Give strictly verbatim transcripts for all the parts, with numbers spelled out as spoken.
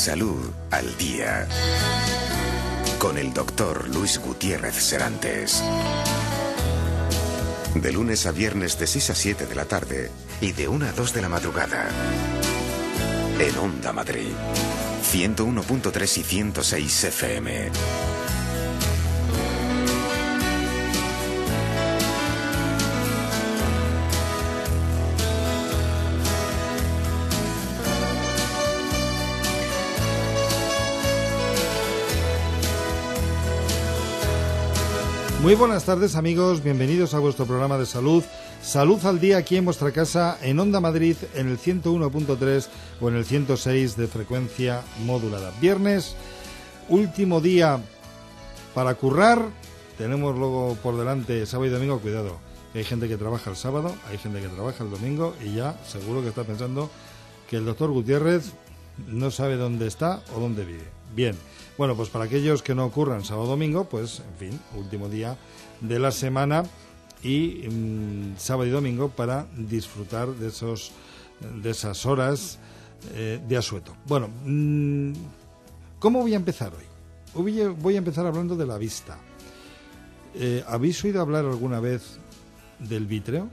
Salud al Día, con el doctor Luis Gutiérrez Serantes. De lunes a viernes de seis a siete de la tarde y de una a dos de la madrugada. En Onda Madrid, ciento uno punto tres y ciento seis F M. Muy buenas tardes, amigos, bienvenidos a vuestro programa de salud, Salud al Día, aquí en vuestra casa, en Onda Madrid, en el ciento uno punto tres o en el ciento seis de frecuencia modulada. Viernes, último día para currar, tenemos luego por delante sábado y domingo, cuidado, hay gente que trabaja el sábado, hay gente que trabaja el domingo y ya seguro que está pensando que el doctor Gutiérrez no sabe dónde está o dónde vive. Bien, bueno, pues para aquellos que no ocurran sábado o domingo, pues en fin, último día de la semana y mmm, sábado y domingo para disfrutar de esos de esas horas eh, de asueto. Bueno, mmm, ¿cómo voy a empezar hoy? Hoy voy a empezar hablando de la vista. Eh, ¿Habéis oído hablar alguna vez del vítreo?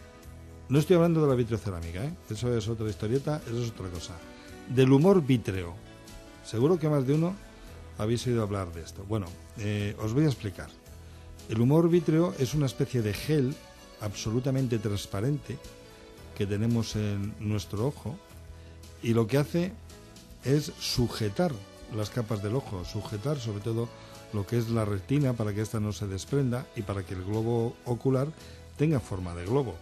No estoy hablando de la vitrocerámica, ¿eh? Eso es otra historieta, eso es otra cosa. Del humor vítreo. Seguro que más de uno habéis oído hablar de esto. Bueno, eh, os voy a explicar. El humor vítreo es una especie de gel absolutamente transparente que tenemos en nuestro ojo y lo que hace es sujetar las capas del ojo, sujetar sobre todo lo que es la retina para que ésta no se desprenda y para que el globo ocular tenga forma de globo.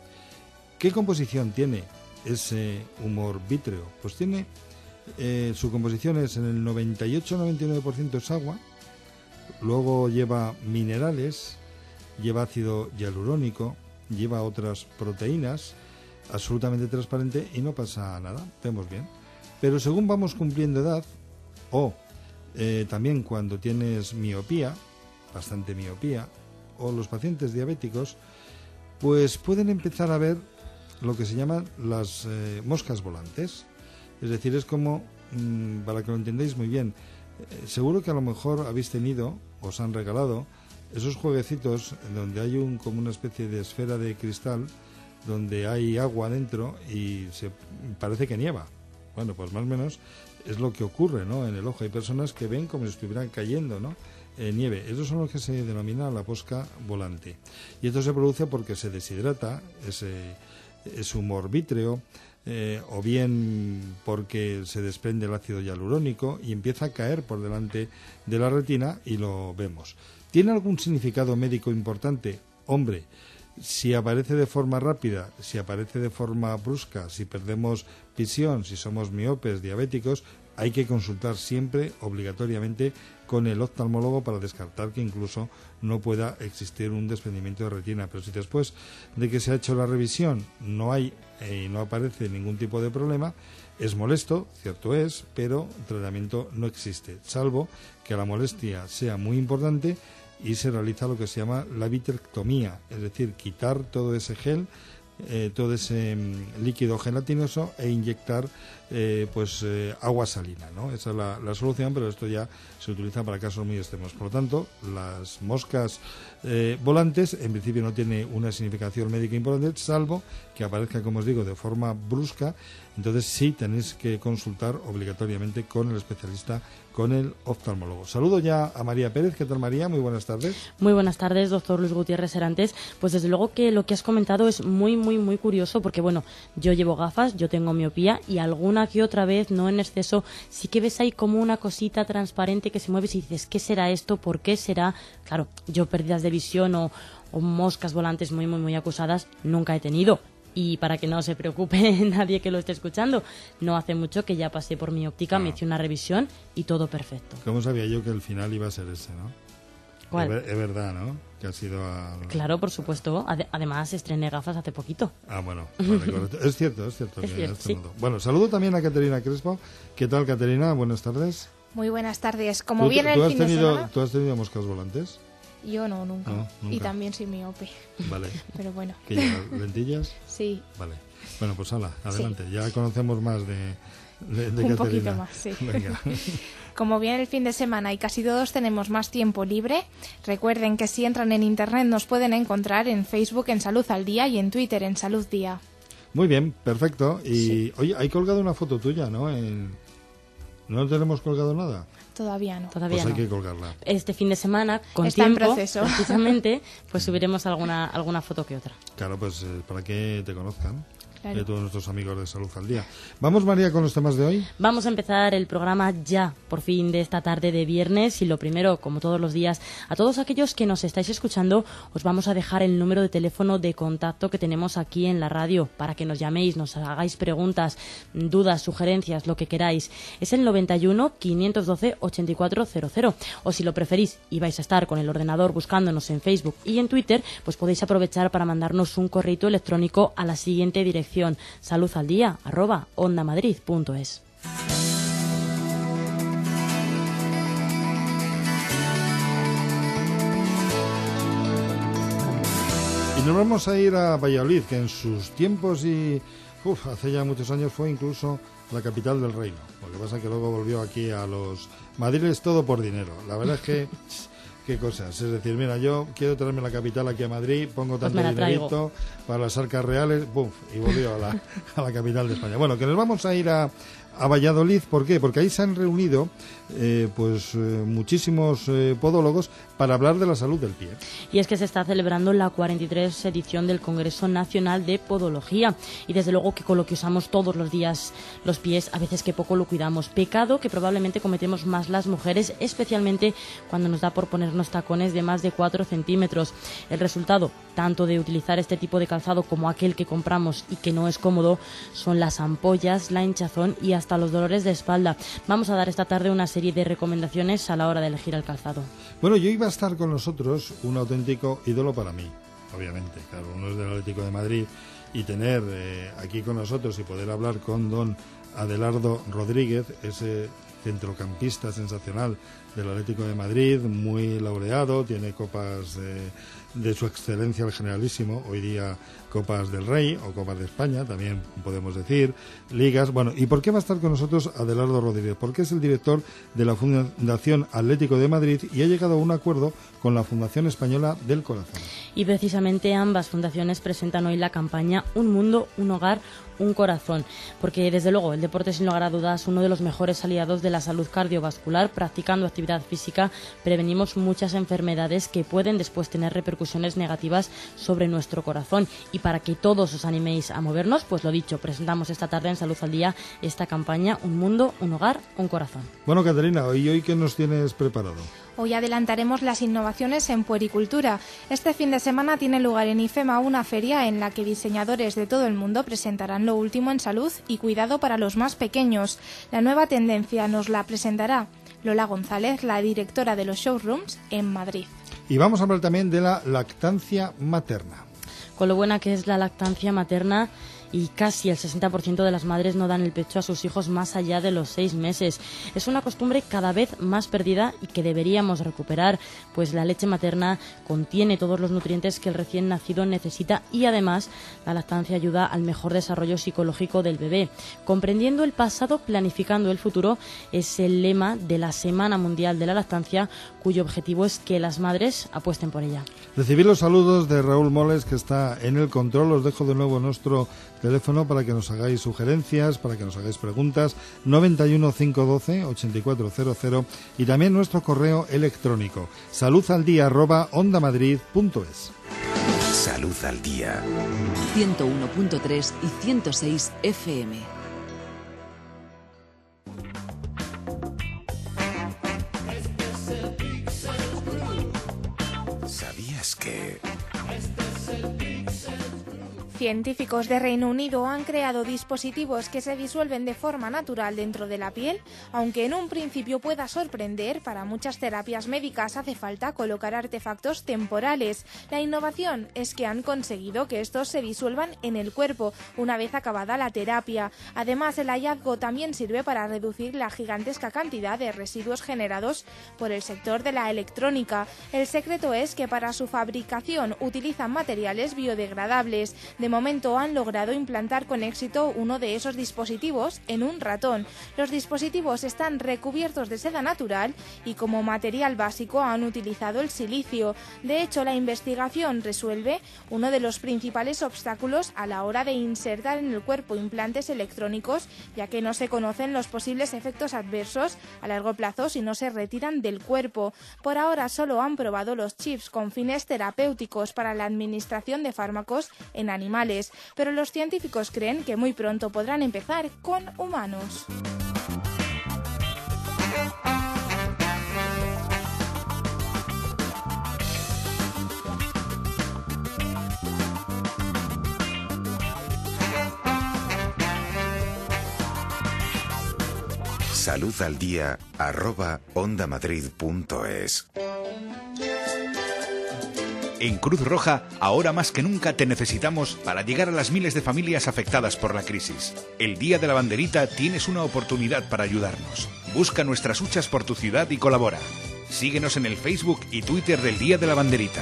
¿Qué composición tiene ese humor vítreo? Pues tiene... Eh, su composición es en el noventa y ocho a noventa y nueve por ciento es agua, luego lleva minerales, lleva ácido hialurónico, lleva otras proteínas, absolutamente transparente y no pasa nada, vemos bien. Pero según vamos cumpliendo edad, o eh, también cuando tienes miopía, bastante miopía, o los pacientes diabéticos, pues pueden empezar a ver lo que se llaman las eh, moscas volantes. Es decir, es como, mmm, para que lo entendáis muy bien, eh, seguro que a lo mejor habéis tenido, os han regalado, esos jueguecitos donde hay un como una especie de esfera de cristal, donde hay agua dentro y se parece que nieva. Bueno, pues más o menos es lo que ocurre, ¿no? En el ojo hay personas que ven como si estuvieran cayendo, ¿no? Eh, nieve. Esos son los que se denomina la mosca volante. Y esto se produce porque se deshidrata ese, ese humor vítreo, Eh, o bien porque se desprende el ácido hialurónico y empieza a caer por delante de la retina y lo vemos. ¿Tiene algún significado médico importante? Hombre, si aparece de forma rápida, si aparece de forma brusca, si perdemos visión, si somos miopes, diabéticos, hay que consultar siempre, obligatoriamente, con el oftalmólogo para descartar que incluso no pueda existir un desprendimiento de retina. Pero si después de que se ha hecho la revisión no hay y eh, no aparece ningún tipo de problema, es molesto, cierto es, pero tratamiento no existe, salvo que la molestia sea muy importante y se realiza lo que se llama la vitrectomía, es decir, quitar todo ese gel, eh, todo ese mm, líquido gelatinoso e inyectar eh, pues eh, agua salina, ¿no? Esa es la, la solución, pero esto ya se utiliza para casos muy extremos. Por lo tanto, las moscas eh, volantes en principio no tiene una significación médica importante, salvo que aparezca, como os digo, de forma brusca. Entonces sí tenéis que consultar obligatoriamente con el especialista, con el oftalmólogo. Saludo ya a María Pérez. ¿Qué tal, María? Muy buenas tardes. Muy buenas tardes, doctor Luis Gutiérrez Serantes. Pues desde luego que lo que has comentado es muy, muy, muy curioso porque, bueno, yo llevo gafas, yo tengo miopía y alguna que otra vez, no en exceso, sí que ves ahí como una cosita transparente que se mueve y dices, ¿qué será esto? ¿Por qué será? Claro, yo pérdidas de visión o, o moscas volantes muy, muy, muy acusadas nunca he tenido. Y para que no se preocupe nadie que lo esté escuchando, no hace mucho que ya pasé por mi óptica, ah. me hice una revisión y todo perfecto. ¿Cómo sabía yo que el final iba a ser ese, no? ¿Cuál? Es, es verdad, ¿no? Que ha sido a... Claro, por supuesto. Ade- además, estrené gafas hace poquito. Ah, bueno, vale, correcto. Es cierto, es cierto. Es cierto, sí. Bueno, saludo también a Caterina Crespo. ¿Qué tal, Caterina? Buenas tardes. Muy buenas tardes. Como ¿Tú, viene tú el has fin tenido, de semana... ¿Tú has tenido moscas volantes? Yo no, nunca. No, nunca. Y también soy miope. Vale. Pero bueno. ¿Qué llevas? ¿Lentillas? Sí. Vale. Bueno, pues hala, adelante. Sí. Ya conocemos más de, de, de Un Caterina. poquito más, sí. Venga. Como viene el fin de semana y casi todos tenemos más tiempo libre, recuerden que si entran en internet nos pueden encontrar en Facebook en Salud al Día y en Twitter en Salud Día. Muy bien, perfecto. Y Sí. oye, hay colgado una foto tuya, ¿no? En... ¿No tenemos colgado nada? Todavía no. Todavía Pues hay no. que colgarla. Este fin de semana, con Está en tiempo, proceso. precisamente, pues subiremos alguna alguna foto que otra. Claro, pues eh, para que te conozcan. Claro. De todos nuestros amigos de Salud al Día. Vamos, María, con los temas de hoy. Vamos a empezar el programa ya, por fin, de esta tarde de viernes. Y lo primero, como todos los días, a todos aquellos que nos estáis escuchando, os vamos a dejar el número de teléfono de contacto que tenemos aquí en la radio para que nos llaméis, nos hagáis preguntas, dudas, sugerencias, lo que queráis. Es el noventa y uno, quinientos doce, ochenta y cuatro cero cero. O si lo preferís y vais a estar con el ordenador buscándonos en Facebook y en Twitter, pues podéis aprovechar para mandarnos un correo electrónico a la siguiente dirección: saludaldía arroba ondamadrid punto es. Y nos vamos a ir a Valladolid, que en sus tiempos y uf, hace ya muchos años fue incluso la capital del reino. Lo que pasa es que luego volvió aquí a los Madrid es todo por dinero. La verdad es que qué cosas. Es decir, mira, yo quiero traerme la capital aquí a Madrid, pongo Pues tanto me la dinerito traigo. para las arcas reales, ¡buf! Y volvió a la, a la capital de España. Bueno, que nos vamos a ir a, a Valladolid. ¿Por qué? Porque ahí se han reunido eh, pues eh, muchísimos eh, podólogos para hablar de la salud del pie. Y es que se está celebrando la cuarenta y tres edición del Congreso Nacional de Podología. Y desde luego que con lo que usamos todos los días los pies, a veces que poco lo cuidamos. Pecado que probablemente cometemos más las mujeres, especialmente cuando nos da por ponernos tacones de más de cuatro centímetros. El resultado, tanto de utilizar este tipo de calzado como aquel que compramos y que no es cómodo, son las ampollas, la hinchazón y hasta los dolores de espalda. Vamos a dar esta tarde una serie de recomendaciones a la hora de elegir el calzado. Bueno, yo iba a estar con nosotros un auténtico ídolo para mí, obviamente. Claro, uno es del Atlético de Madrid y tener eh, aquí con nosotros y poder hablar con don Adelardo Rodríguez, ese centrocampista sensacional del Atlético de Madrid, muy laureado, tiene copas eh, de su excelencia el Generalísimo, hoy día Copas del Rey o Copas de España, también podemos decir, ligas. Bueno, ¿y por qué va a estar con nosotros Adelardo Rodríguez? Porque es el director de la Fundación Atlético de Madrid y ha llegado a un acuerdo con la Fundación Española del Corazón. Y precisamente ambas fundaciones presentan hoy la campaña Un Mundo, Un Hogar, Un Corazón, porque desde luego el deporte, sin lugar a dudas, uno de los mejores aliados de la salud cardiovascular. Practicando actividad física prevenimos muchas enfermedades que pueden después tener repercusiones negativas sobre nuestro corazón. Y para que todos os animéis a movernos, pues lo dicho, presentamos esta tarde en Salud al Día esta campaña Un Mundo, Un Hogar, Un Corazón. Bueno, Caterina, ¿y hoy qué nos tienes preparado? Hoy adelantaremos las innovaciones en puericultura. Este fin de semana tiene lugar en IFEMA una feria en la que diseñadores de todo el mundo presentarán lo último en salud y cuidado para los más pequeños. La nueva tendencia nos la presentará Lola González, la directora de los showrooms en Madrid. Y vamos a hablar también de la lactancia materna. Con lo buena que es la lactancia materna, y casi el sesenta por ciento de las madres no dan el pecho a sus hijos más allá de los seis meses. Es una costumbre cada vez más perdida y que deberíamos recuperar, pues la leche materna contiene todos los nutrientes que el recién nacido necesita y además la lactancia ayuda al mejor desarrollo psicológico del bebé. Comprendiendo el pasado, planificando el futuro es el lema de la Semana Mundial de la Lactancia, cuyo objetivo es que las madres apuesten por ella. Recibir los saludos de Raúl Moles, que está en el control. Os dejo de nuevo nuestro teléfono para que nos hagáis sugerencias, para que nos hagáis preguntas, noventa y uno, cinco doce, ochenta y cuatro cero cero, y también nuestro correo electrónico saludaldía arroba ondamadrid punto es. Salud al Día. ciento uno punto tres y ciento seis F M. ¿Sabías que...? Científicos de Reino Unido han creado dispositivos que se disuelven de forma natural dentro de la piel. Aunque en un principio pueda sorprender, para muchas terapias médicas hace falta colocar artefactos temporales. La innovación es que han conseguido que estos se disuelvan en el cuerpo una vez acabada la terapia. Además, el hallazgo también sirve para reducir la gigantesca cantidad de residuos generados por el sector de la electrónica. El secreto es que para su fabricación utilizan materiales biodegradables, de De momento han logrado implantar con éxito uno de esos dispositivos en un ratón. Los dispositivos están recubiertos de seda natural y como material básico han utilizado el silicio. De hecho, la investigación resuelve uno de los principales obstáculos a la hora de insertar en el cuerpo implantes electrónicos, ya que no se conocen los posibles efectos adversos a largo plazo si no se retiran del cuerpo. Por ahora solo han probado los chips con fines terapéuticos para la administración de fármacos en animales, pero los científicos creen que muy pronto podrán empezar con humanos. Salud al día, arroba ondamadrid.es. En Cruz Roja, ahora más que nunca te necesitamos para llegar a las miles de familias afectadas por la crisis. El Día de la Banderita tienes una oportunidad para ayudarnos. Busca nuestras huchas por tu ciudad y colabora. Síguenos en el Facebook y Twitter del Día de la Banderita.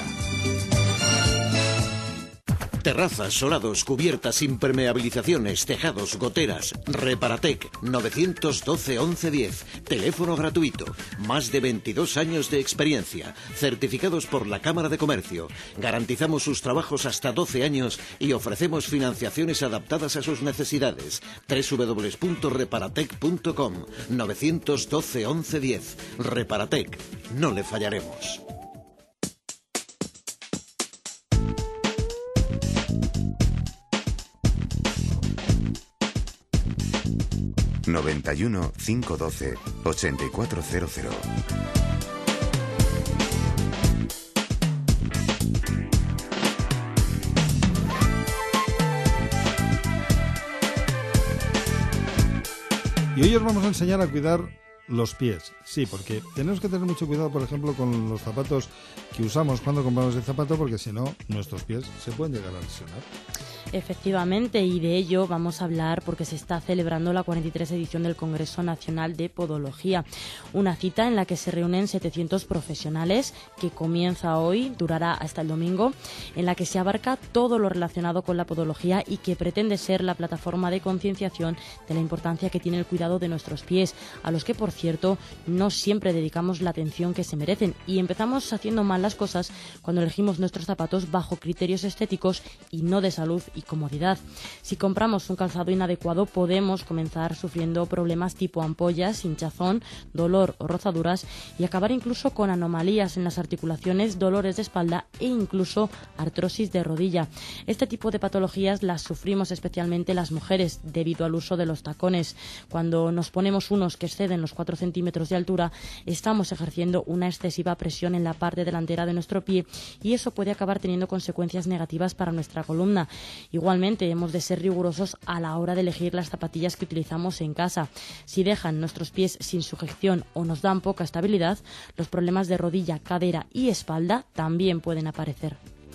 Terrazas, solados, cubiertas, impermeabilizaciones, tejados, goteras. Reparatec, nueve uno dos, once diez. Teléfono gratuito. Más de veintidós años de experiencia. Certificados por la Cámara de Comercio. Garantizamos sus trabajos hasta doce años y ofrecemos financiaciones adaptadas a sus necesidades. doble u doble u doble u punto reparatec punto com. nueve uno dos, once diez. Reparatec. No le fallaremos. noventa y uno, quinientos doce, ochenta y cuatro cero cero. Y hoy os vamos a enseñar a cuidar los pies. Sí, porque tenemos que tener mucho cuidado, por ejemplo, con los zapatos que usamos cuando compramos el zapato, porque si no, nuestros pies se pueden llegar a lesionar. Efectivamente, y de ello vamos a hablar porque se está celebrando la cuarenta y tercera edición del Congreso Nacional de Podología, una cita en la que se reúnen setecientos profesionales, que comienza hoy, durará hasta el domingo, en la que se abarca todo lo relacionado con la podología y que pretende ser la plataforma de concienciación de la importancia que tiene el cuidado de nuestros pies, a los que, por cierto, no siempre dedicamos la atención que se merecen, y empezamos haciendo mal las cosas cuando elegimos nuestros zapatos bajo criterios estéticos y no de salud y comodidad. Si compramos un calzado inadecuado, podemos comenzar sufriendo problemas tipo ampollas, hinchazón, dolor o rozaduras y acabar incluso con anomalías en las articulaciones, dolores de espalda e incluso artrosis de rodilla. Este tipo de patologías las sufrimos especialmente las mujeres debido al uso de los tacones. Cuando nos ponemos unos que exceden los cuatro centímetros de altura, estamos ejerciendo una excesiva presión en la parte delantera de nuestro pie y eso puede acabar teniendo consecuencias negativas para nuestra columna. Igualmente, hemos de ser rigurosos a la hora de elegir las zapatillas que utilizamos en casa. Si dejan nuestros pies sin sujeción o nos dan poca estabilidad, los problemas de rodilla, cadera y espalda también pueden aparecer.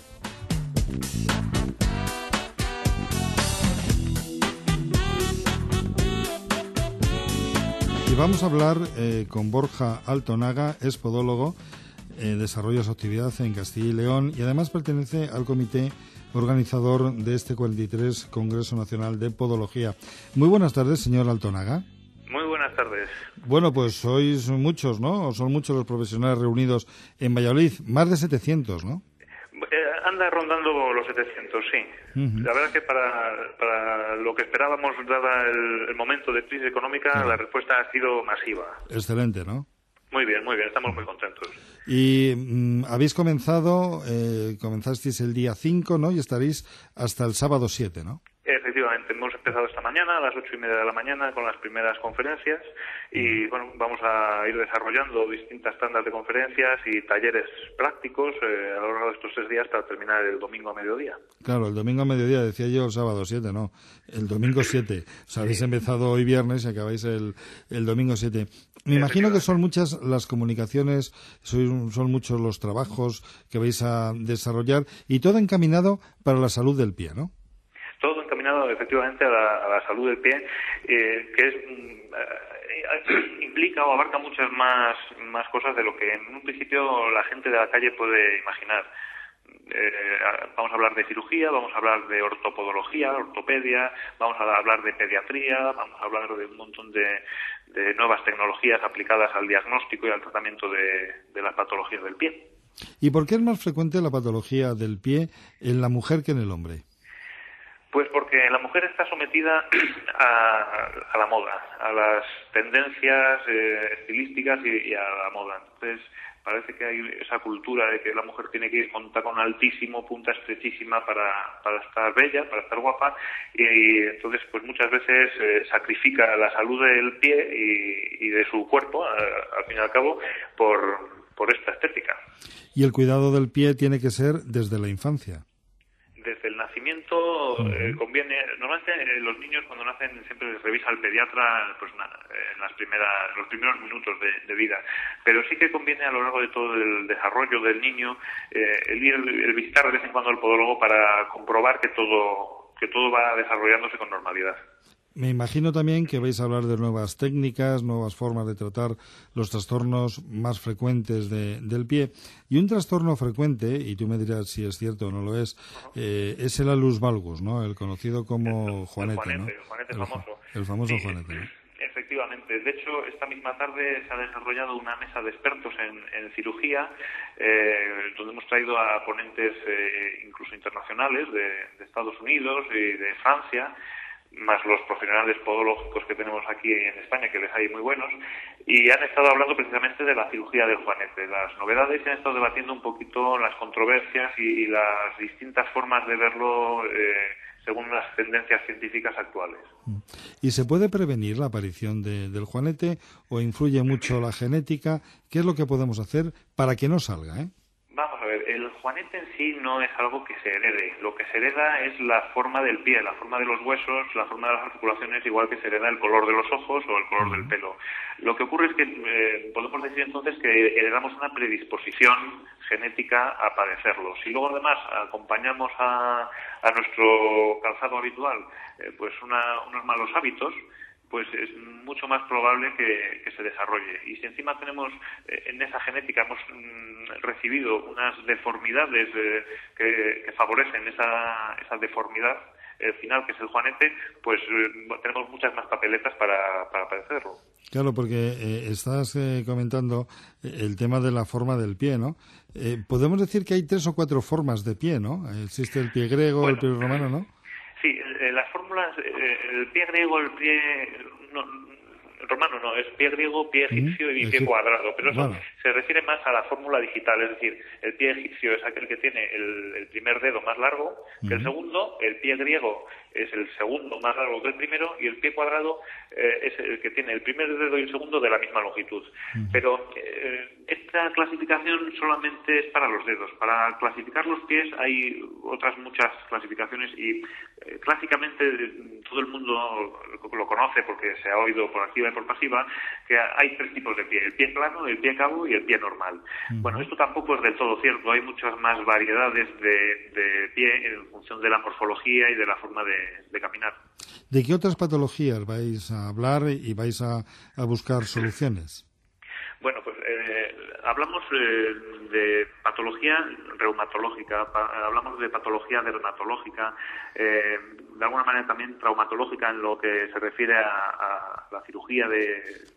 Y vamos a hablar eh, con Borja Altonaga, es podólogo, eh, desarrolla su actividad en Castilla y León y además pertenece al comité organizador de este cuarenta y tres Congreso Nacional de Podología. Muy buenas tardes, señor Altonaga. Muy buenas tardes. Bueno, pues sois muchos, ¿no? Son muchos los profesionales reunidos en Valladolid, más de setecientos, ¿no? Eh, anda rondando los setecientos, sí. Uh-huh. La verdad es que para, para lo que esperábamos, dada el, el momento de crisis económica, claro, la respuesta ha sido masiva. Excelente, ¿no? Muy bien, muy bien, estamos muy contentos. Y mmm, habéis comenzado, eh, comenzasteis el día cinco, ¿no? Y estaréis hasta el sábado siete, ¿no? Efectivamente, hemos empezado esta mañana a las ocho y media de la mañana con las primeras conferencias y bueno, vamos a ir desarrollando distintas tandas de conferencias y talleres prácticos eh, a lo largo de estos tres días para terminar el domingo a mediodía. Claro, el domingo a mediodía, decía yo el sábado siete, no, el domingo siete. O sea, habéis empezado hoy viernes y acabáis el, el domingo siete. Me imagino que son muchas las comunicaciones, son, son muchos los trabajos que vais a desarrollar y todo encaminado para la salud del pie, ¿no? Todo encaminado efectivamente a la, a la salud del pie, eh, que es eh, implica o abarca muchas más, más cosas de lo que en un principio la gente de la calle puede imaginar. eh, vamos a hablar de cirugía, vamos a hablar de ortopodología, ortopedia, vamos a hablar de pediatría, vamos a hablar de un montón de, de nuevas tecnologías aplicadas al diagnóstico y al tratamiento de, de las patologías del pie. ¿Y por qué es más frecuente la patología del pie en la mujer que en el hombre? Pues porque la mujer está sometida a, a la moda, a las tendencias eh, estilísticas y, y a la moda. Entonces, parece que hay esa cultura de que la mujer tiene que ir con tacón altísimo, punta estrechísima para, para estar bella, para estar guapa, y, y entonces pues muchas veces eh, sacrifica la salud del pie y, y de su cuerpo, a, al fin y al cabo, por, por esta estética. Y el cuidado del pie tiene que ser desde la infancia. Desde el nacimiento eh, conviene, normalmente eh, los niños cuando nacen siempre les revisa el pediatra pues na, en las primeras, en los primeros minutos de, de vida, pero sí que conviene a lo largo de todo el desarrollo del niño eh, el ir, el visitar de vez en cuando al podólogo para comprobar que todo, que todo va desarrollándose con normalidad. Me imagino también que vais a hablar de nuevas técnicas, nuevas formas de tratar los trastornos más frecuentes de, del pie. Y un trastorno frecuente, y tú me dirás si es cierto o no lo es, eh, es el alus valgus, ¿no? El conocido como Juanete, el Juanete, ¿no? el Juanete el, famoso. El famoso sí, Juanete, ¿no? Efectivamente. De hecho, esta misma tarde se ha desarrollado una mesa de expertos en, en cirugía, eh, donde hemos traído a ponentes eh, incluso internacionales de, de Estados Unidos y de Francia, más los profesionales podológicos que tenemos aquí en España, que les hay muy buenos, y han estado hablando precisamente de la cirugía del Juanete, las novedades, y han estado debatiendo un poquito las controversias y, y las distintas formas de verlo eh, según las tendencias científicas actuales. ¿Y se puede prevenir la aparición de, del Juanete o influye mucho la genética? ¿Qué es lo que podemos hacer para que no salga, eh? Vamos a ver, el Juanete en sí no es algo que se herede. Lo que se hereda es la forma del pie, la forma de los huesos, la forma de las articulaciones, igual que se hereda el color de los ojos o el color del pelo. Lo que ocurre es que eh, podemos decir entonces que heredamos una predisposición genética a padecerlo. Si luego además acompañamos a, a nuestro calzado habitual eh, pues una, unos malos hábitos, pues es mucho más probable que, que se desarrolle. Y si encima tenemos, eh, en esa genética hemos mm, recibido unas deformidades eh, que, que favorecen esa, esa deformidad, el final, que es el Juanete, pues eh, tenemos muchas más papeletas para, para padecerlo. Claro, porque eh, estás eh, comentando el tema de la forma del pie, ¿no? Eh, podemos decir que hay tres o cuatro formas de pie, ¿no? Existe el pie griego, bueno, el pie romano, ¿no? Sí, eh, las fórmulas, eh, el pie griego, el pie no, romano no, es pie griego, pie egipcio y pie cuadrado, pero eso bueno. se refiere más a la fórmula digital, es decir, el pie egipcio es aquel que tiene el, el primer dedo más largo que uh-huh. el segundo, el pie griego es el segundo más largo que el primero y el pie cuadrado eh, es el que tiene el primer dedo y el segundo de la misma longitud. Uh-huh. Pero eh, esta clasificación solamente es para los dedos. Para clasificar los pies hay otras muchas clasificaciones y eh, clásicamente todo el mundo lo conoce porque se ha oído por activa y por pasiva que hay tres tipos de pie: el pie plano, el pie cabo y el pie normal. Uh-huh. Bueno, esto tampoco es del todo cierto. Hay muchas más variedades de, de pie en función de la morfología y de la forma de de caminar. ¿De qué otras patologías vais a hablar y vais a, a buscar soluciones? Bueno, pues eh, hablamos eh, de patología reumatológica, pa, hablamos de patología dermatológica, eh, de alguna manera también traumatológica en lo que se refiere a, a la cirugía de,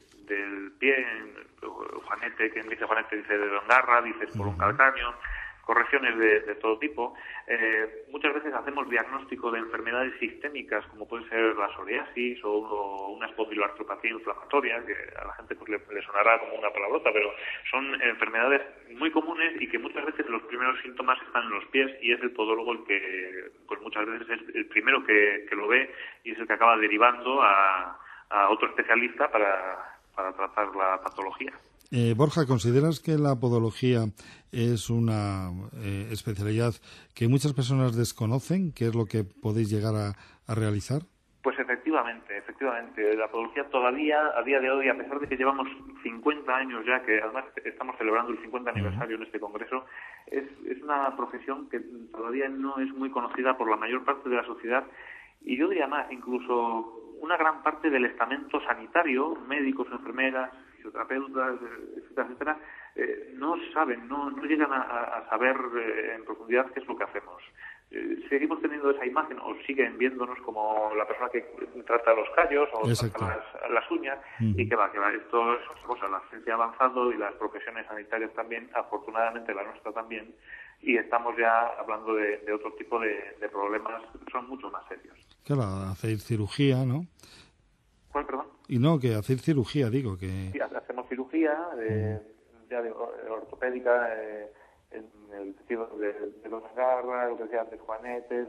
del pie. Juanete, quien dice Juanete dice de dongarra, dice por un calcáneo, correcciones de, de todo tipo. Eh, muchas veces hacemos diagnóstico de enfermedades sistémicas, como puede ser la psoriasis o, o una espondiloartropatía inflamatoria, que a la gente pues, le, le sonará como una palabrota, pero son enfermedades muy comunes y que muchas veces los primeros síntomas están en los pies y es el podólogo el que pues muchas veces es el primero que, que lo ve y es el que acaba derivando a, a otro especialista para, para tratar la patología. Eh, Borja, ¿consideras que la podología es una eh, especialidad que muchas personas desconocen? ¿Qué es lo que podéis llegar a, a realizar? Pues efectivamente, efectivamente. La podología todavía, a día de hoy, a pesar de que llevamos cincuenta años ya, que además estamos celebrando el cincuenta aniversario en este congreso, es, es una profesión que todavía no es muy conocida por la mayor parte de la sociedad y yo diría más, incluso una gran parte del estamento sanitario, médicos, enfermeras, fisioterapeutas, etcétera, etcétera, eh, no saben, no, no llegan a, a saber eh, en profundidad qué es lo que hacemos. Eh, seguimos teniendo esa imagen, o siguen viéndonos como la persona que trata los callos o trata las, las uñas, uh-huh. y que va, que va, esto es otra cosa. La ciencia ha avanzado y las profesiones sanitarias también, afortunadamente la nuestra también, y estamos ya hablando de, de otro tipo de, de problemas que son mucho más serios. Claro, hacer cirugía, ¿no? ¿Cuál, perdón? Y no, que hacer cirugía, digo, que... Sí, hacemos cirugía, eh, uh-huh. ya de ortopédica, eh, en el tejido de, de los garras, lo que sea de juanetes,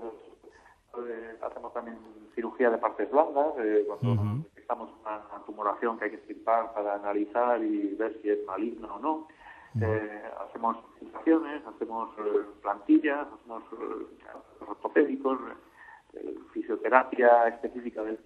eh, hacemos también cirugía de partes blandas, eh, cuando uh-huh. necesitamos una, una tumoración que hay que extirpar para analizar y ver si es maligno o no. Uh-huh. Eh, hacemos infiltraciones, hacemos eh, plantillas, hacemos eh, ortopédicos, eh, fisioterapia específica de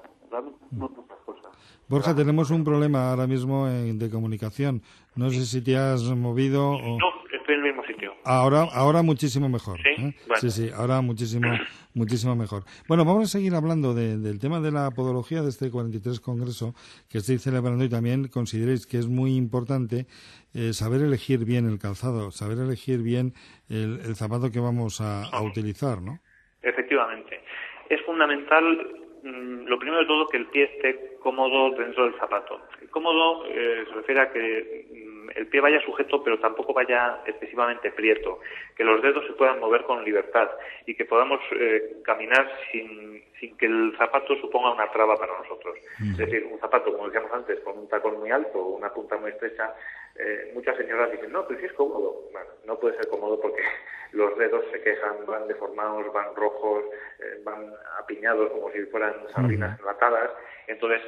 muchas cosas. Borja, tenemos un problema ahora mismo en, de comunicación. No sé si te has movido o... No, estoy en el mismo sitio. Ahora, ahora muchísimo mejor. ¿Sí? ¿eh? Bueno. Sí, sí, ahora muchísimo, muchísimo mejor. Bueno, vamos a seguir hablando de, del tema de la podología de este cuarenta y tres Congreso que estoy celebrando, y también consideréis que es muy importante eh, saber elegir bien el calzado, saber elegir bien el, el zapato que vamos a, a utilizar, ¿no? Efectivamente. Es fundamental, lo primero de todo, que el pie esté cómodo dentro del zapato. Cómodo eh, se refiere a que mm, el pie vaya sujeto, pero tampoco vaya excesivamente prieto, que los dedos se puedan mover con libertad y que podamos eh, caminar sin, sin que el zapato suponga una traba para nosotros. Mm. Es decir, un zapato, como decíamos antes, con un tacón muy alto o una punta muy estrecha, eh, muchas señoras dicen, no, pero si es cómodo. Bueno, no puede ser cómodo porque los dedos se quejan, van deformados, van rojos, eh, van apiñados como si fueran sardinas enlatadas. Entonces,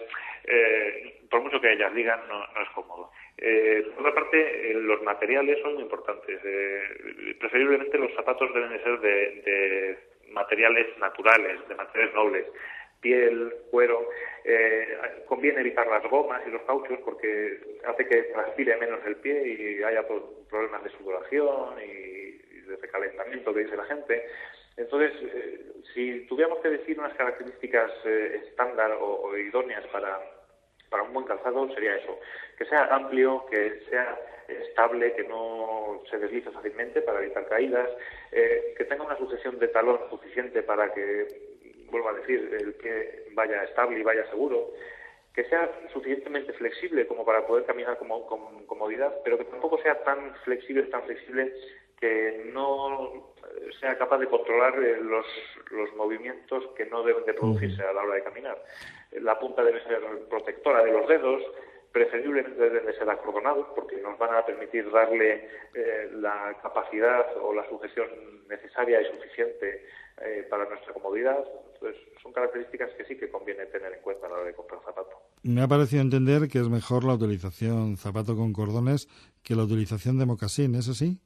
eh, por mucho que ellas digan, no, no es cómodo. Eh, por otra parte, eh, los materiales son muy importantes. Eh, preferiblemente los zapatos deben de ser de, de materiales naturales, de materiales nobles. Piel, cuero, eh, conviene evitar las gomas y los cauchos porque hace que transpire menos el pie y haya problemas de sudoración y de recalentamiento que dice la gente. Entonces, eh, si tuviéramos que decir unas características eh, estándar o, o idóneas para, para un buen calzado, sería eso: que sea amplio, que sea estable, que no se deslice fácilmente para evitar caídas, eh, que tenga una sucesión de talón suficiente para que, vuelvo a decir, el pie vaya estable y vaya seguro, que sea suficientemente flexible como para poder caminar como, con comodidad, pero que tampoco sea tan flexible, tan flexible que no sea capaz de controlar eh, los, los movimientos que no deben de producirse a la hora de caminar. La punta debe ser protectora de los dedos, preferiblemente deben de ser acordonados porque nos van a permitir darle eh, la capacidad o la sujeción necesaria y suficiente eh, para nuestra comodidad. Entonces, son características que sí que conviene tener en cuenta a la hora de comprar zapato. Me ha parecido entender que es mejor la utilización zapato con cordones que la utilización de mocasín, ¿es así?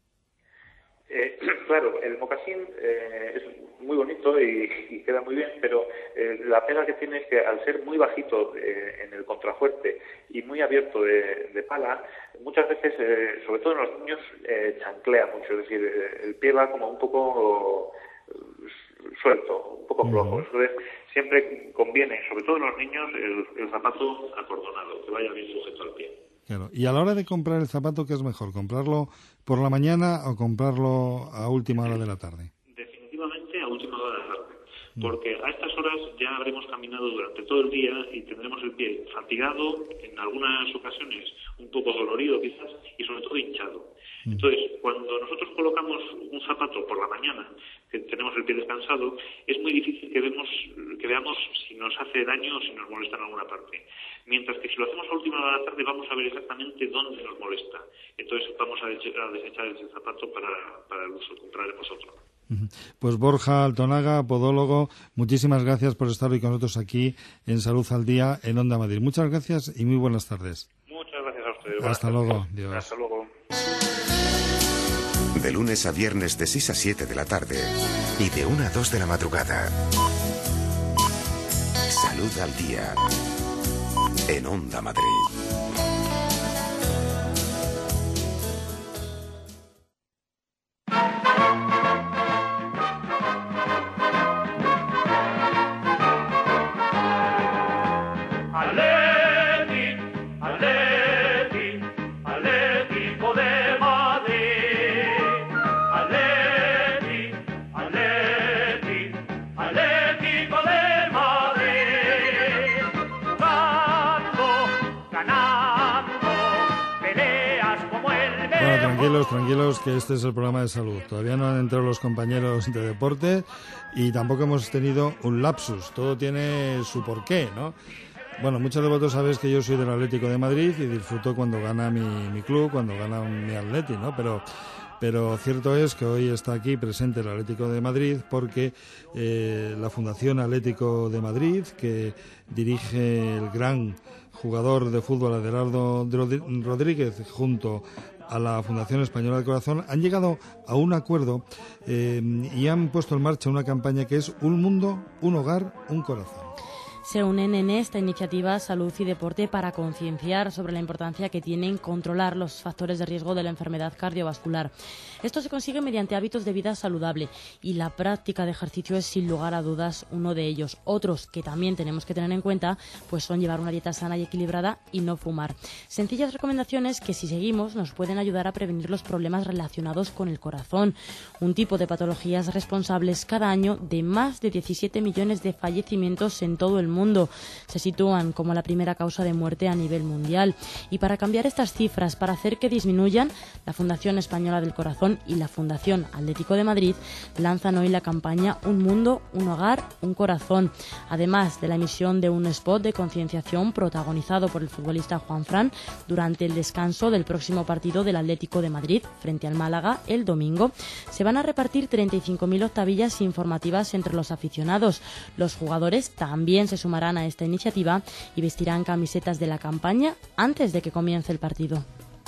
Eh, claro, el mocasín eh, es muy bonito y, y queda muy bien, pero eh, la pega que tiene es que al ser muy bajito eh, en el contrafuerte y muy abierto de, de pala, muchas veces, eh, sobre todo en los niños, eh, chanclea mucho, es decir, eh, el pie va como un poco eh, suelto, un poco flojo. Uh-huh. Entonces, siempre conviene, sobre todo en los niños, el, el zapato acordonado, que vaya bien sujeto al pie. Claro. Y a la hora de comprar el zapato, ¿qué es mejor? ¿Comprarlo por la mañana o comprarlo a última hora de la tarde? Definitivamente a última hora de la tarde. Porque a estas horas ya habremos caminado durante todo el día y tendremos el pie fatigado, en algunas ocasiones un poco dolorido quizás, y sobre todo hinchado. Entonces, cuando nosotros colocamos un zapato por la mañana, que tenemos el pie descansado, es muy difícil que, vemos, que veamos si nos hace daño o si nos molesta en alguna parte. Mientras que si lo hacemos a última hora de la tarde, vamos a ver exactamente dónde nos molesta. Entonces vamos a desechar ese zapato para, para el uso, compraremos otro. Pues Borja Altonaga, podólogo, muchísimas gracias por estar hoy con nosotros aquí en Salud al Día en Onda Madrid. Muchas gracias y muy buenas tardes. Muchas gracias a ustedes. Hasta luego. Dios. Hasta luego. De lunes a viernes de seis a siete de la tarde y de una a dos de la madrugada. Salud al Día en Onda Madrid. Atleti, Atleti, Atlético de Tranquilos, tranquilos, que este es el programa de salud. Todavía no han entrado los compañeros de deporte y tampoco hemos tenido un lapsus. Todo tiene su porqué, ¿no? Bueno, muchos de vosotros sabéis que yo soy del Atlético de Madrid y disfruto cuando gana mi, mi club, cuando gana mi Atleti, ¿no? Pero, pero cierto es que hoy está aquí presente el Atlético de Madrid porque eh, la Fundación Atlético de Madrid, que dirige el gran jugador de fútbol Adelardo Rodríguez junto a la Fundación Española del Corazón, han llegado a un acuerdo eh, y han puesto en marcha una campaña que es Un Mundo, Un Hogar, Un Corazón. Se unen en esta iniciativa Salud y Deporte para concienciar sobre la importancia que tienen controlar los factores de riesgo de la enfermedad cardiovascular. Esto se consigue mediante hábitos de vida saludable y la práctica de ejercicio es sin lugar a dudas uno de ellos. Otros que también tenemos que tener en cuenta pues son llevar una dieta sana y equilibrada y no fumar. Sencillas recomendaciones que si seguimos nos pueden ayudar a prevenir los problemas relacionados con el corazón, un tipo de patologías responsables cada año de más de diecisiete millones de fallecimientos en todo el mundo. Se sitúan como la primera causa de muerte a nivel mundial. Y para cambiar estas cifras, para hacer que disminuyan, la Fundación Española del Corazón y la Fundación Atlético de Madrid lanzan hoy la campaña Un Mundo, Un Hogar, Un Corazón. Además de la emisión de un spot de concienciación protagonizado por el futbolista Juanfran durante el descanso del próximo partido del Atlético de Madrid frente al Málaga el domingo, se van a repartir treinta y cinco mil octavillas informativas entre los aficionados. Los jugadores también se sumarán a esta iniciativa y vestirán camisetas de la campaña antes de que comience el partido.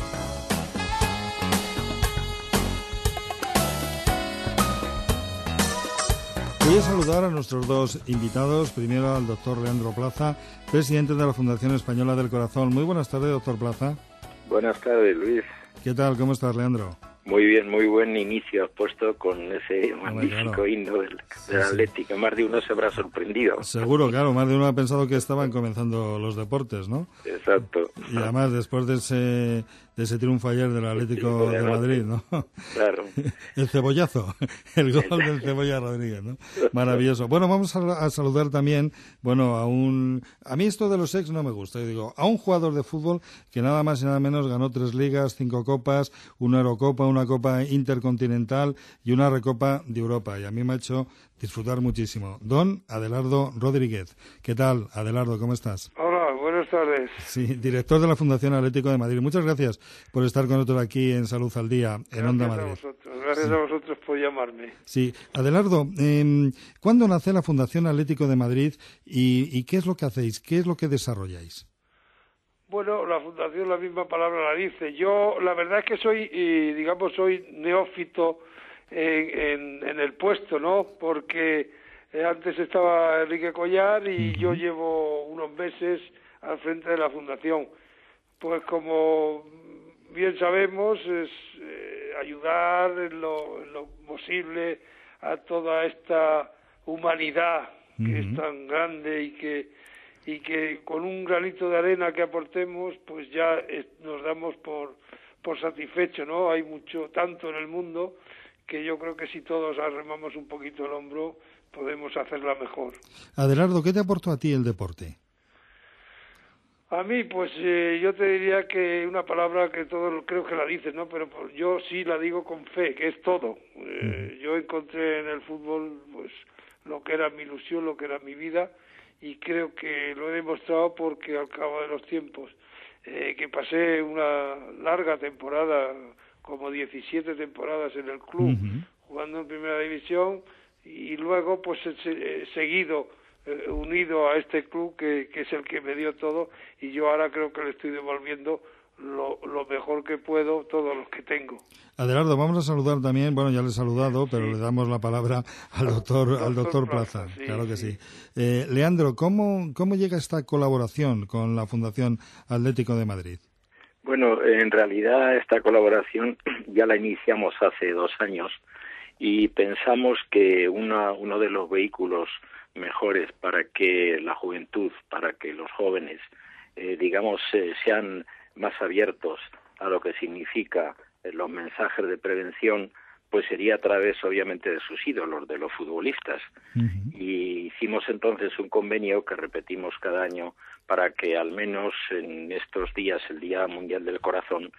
Voy a saludar a nuestros dos invitados. Primero al doctor Leandro Plaza, presidente de la Fundación Española del Corazón. Muy buenas tardes, doctor Plaza. Buenas tardes, Luis. ¿Qué tal? ¿Cómo estás, Leandro? Muy bien, muy buen inicio has puesto con ese magnífico claro. himno del, Sí, del sí. Atlético. Más de uno se habrá sorprendido. Seguro, claro. Más de uno ha pensado que estaban comenzando los deportes, ¿no? Exacto. Y además, después de ese, de ese triunfo ayer del Atlético de Madrid, ¿no? Claro. El cebollazo, el gol del Cebolla Rodríguez, ¿no? Maravilloso. Bueno, vamos a, a saludar también, bueno, a un... A mí esto de los ex no me gusta. Yo digo, a un jugador de fútbol que nada más y nada menos ganó tres ligas, cinco copas, una Eurocopa, una Copa Intercontinental y una Recopa de Europa. Y a mí me ha hecho disfrutar muchísimo. Don Adelardo Rodríguez. ¿Qué tal, Adelardo? ¿Cómo estás? Hola, buenas tardes. Sí, director de la Fundación Atlético de Madrid. Muchas gracias por estar con nosotros aquí en Salud al Día, en Gracias Onda a Madrid. vosotros. Gracias Sí. a vosotros por llamarme. Sí, Adelardo, eh, ¿cuándo nace la Fundación Atlético de Madrid y, y qué es lo que hacéis? ¿Qué es lo que desarrolláis? Bueno, la fundación, la misma palabra la dice. Yo, la verdad es que soy, eh, digamos, soy neófito en, en, en el puesto, ¿no? Porque eh, antes estaba Enrique Collar y uh-huh. yo llevo unos meses al frente de la fundación. Pues como bien sabemos, es eh, ayudar en lo, en lo posible a toda esta humanidad uh-huh. que es tan grande y que y que con un granito de arena que aportemos, pues ya es, nos damos por, por satisfecho, ¿no? Hay mucho, tanto en el mundo, que yo creo que si todos arremamos un poquito el hombro, podemos hacerla mejor. Adelardo, ¿qué te aportó a ti el deporte? A mí, pues eh, yo te diría que una palabra que todos creo que la dices, ¿no? Pero pues, yo sí la digo con fe, que es todo. Eh, yo encontré en el fútbol, pues, lo que era mi ilusión, lo que era mi vida, y creo que lo he demostrado porque al cabo de los tiempos eh, que pasé una larga temporada, como diecisiete temporadas en el club, uh-huh. jugando en primera división, y luego pues he seguido eh, unido a este club que, que es el que me dio todo, y yo ahora creo que le estoy devolviendo lo, lo mejor que puedo, todos los que tengo. Adelardo, vamos a saludar también, bueno, ya le he saludado, pero sí. le damos la palabra al doctor, doctor al doctor Plaza, Plaza sí, claro que sí. sí. Eh, Leandro, ¿cómo, ¿cómo llega esta colaboración con la Fundación Atlético de Madrid? Bueno, en realidad esta colaboración ya la iniciamos hace dos años y pensamos que una, uno de los vehículos mejores para que la juventud, para que los jóvenes, eh, digamos, eh, sean más abiertos a lo que significa eh, los mensajes de prevención, pues sería a través, obviamente, de sus ídolos, de los futbolistas. Uh-huh. Y hicimos entonces un convenio que repetimos cada año para que al menos en estos días, el Día Mundial del Corazón,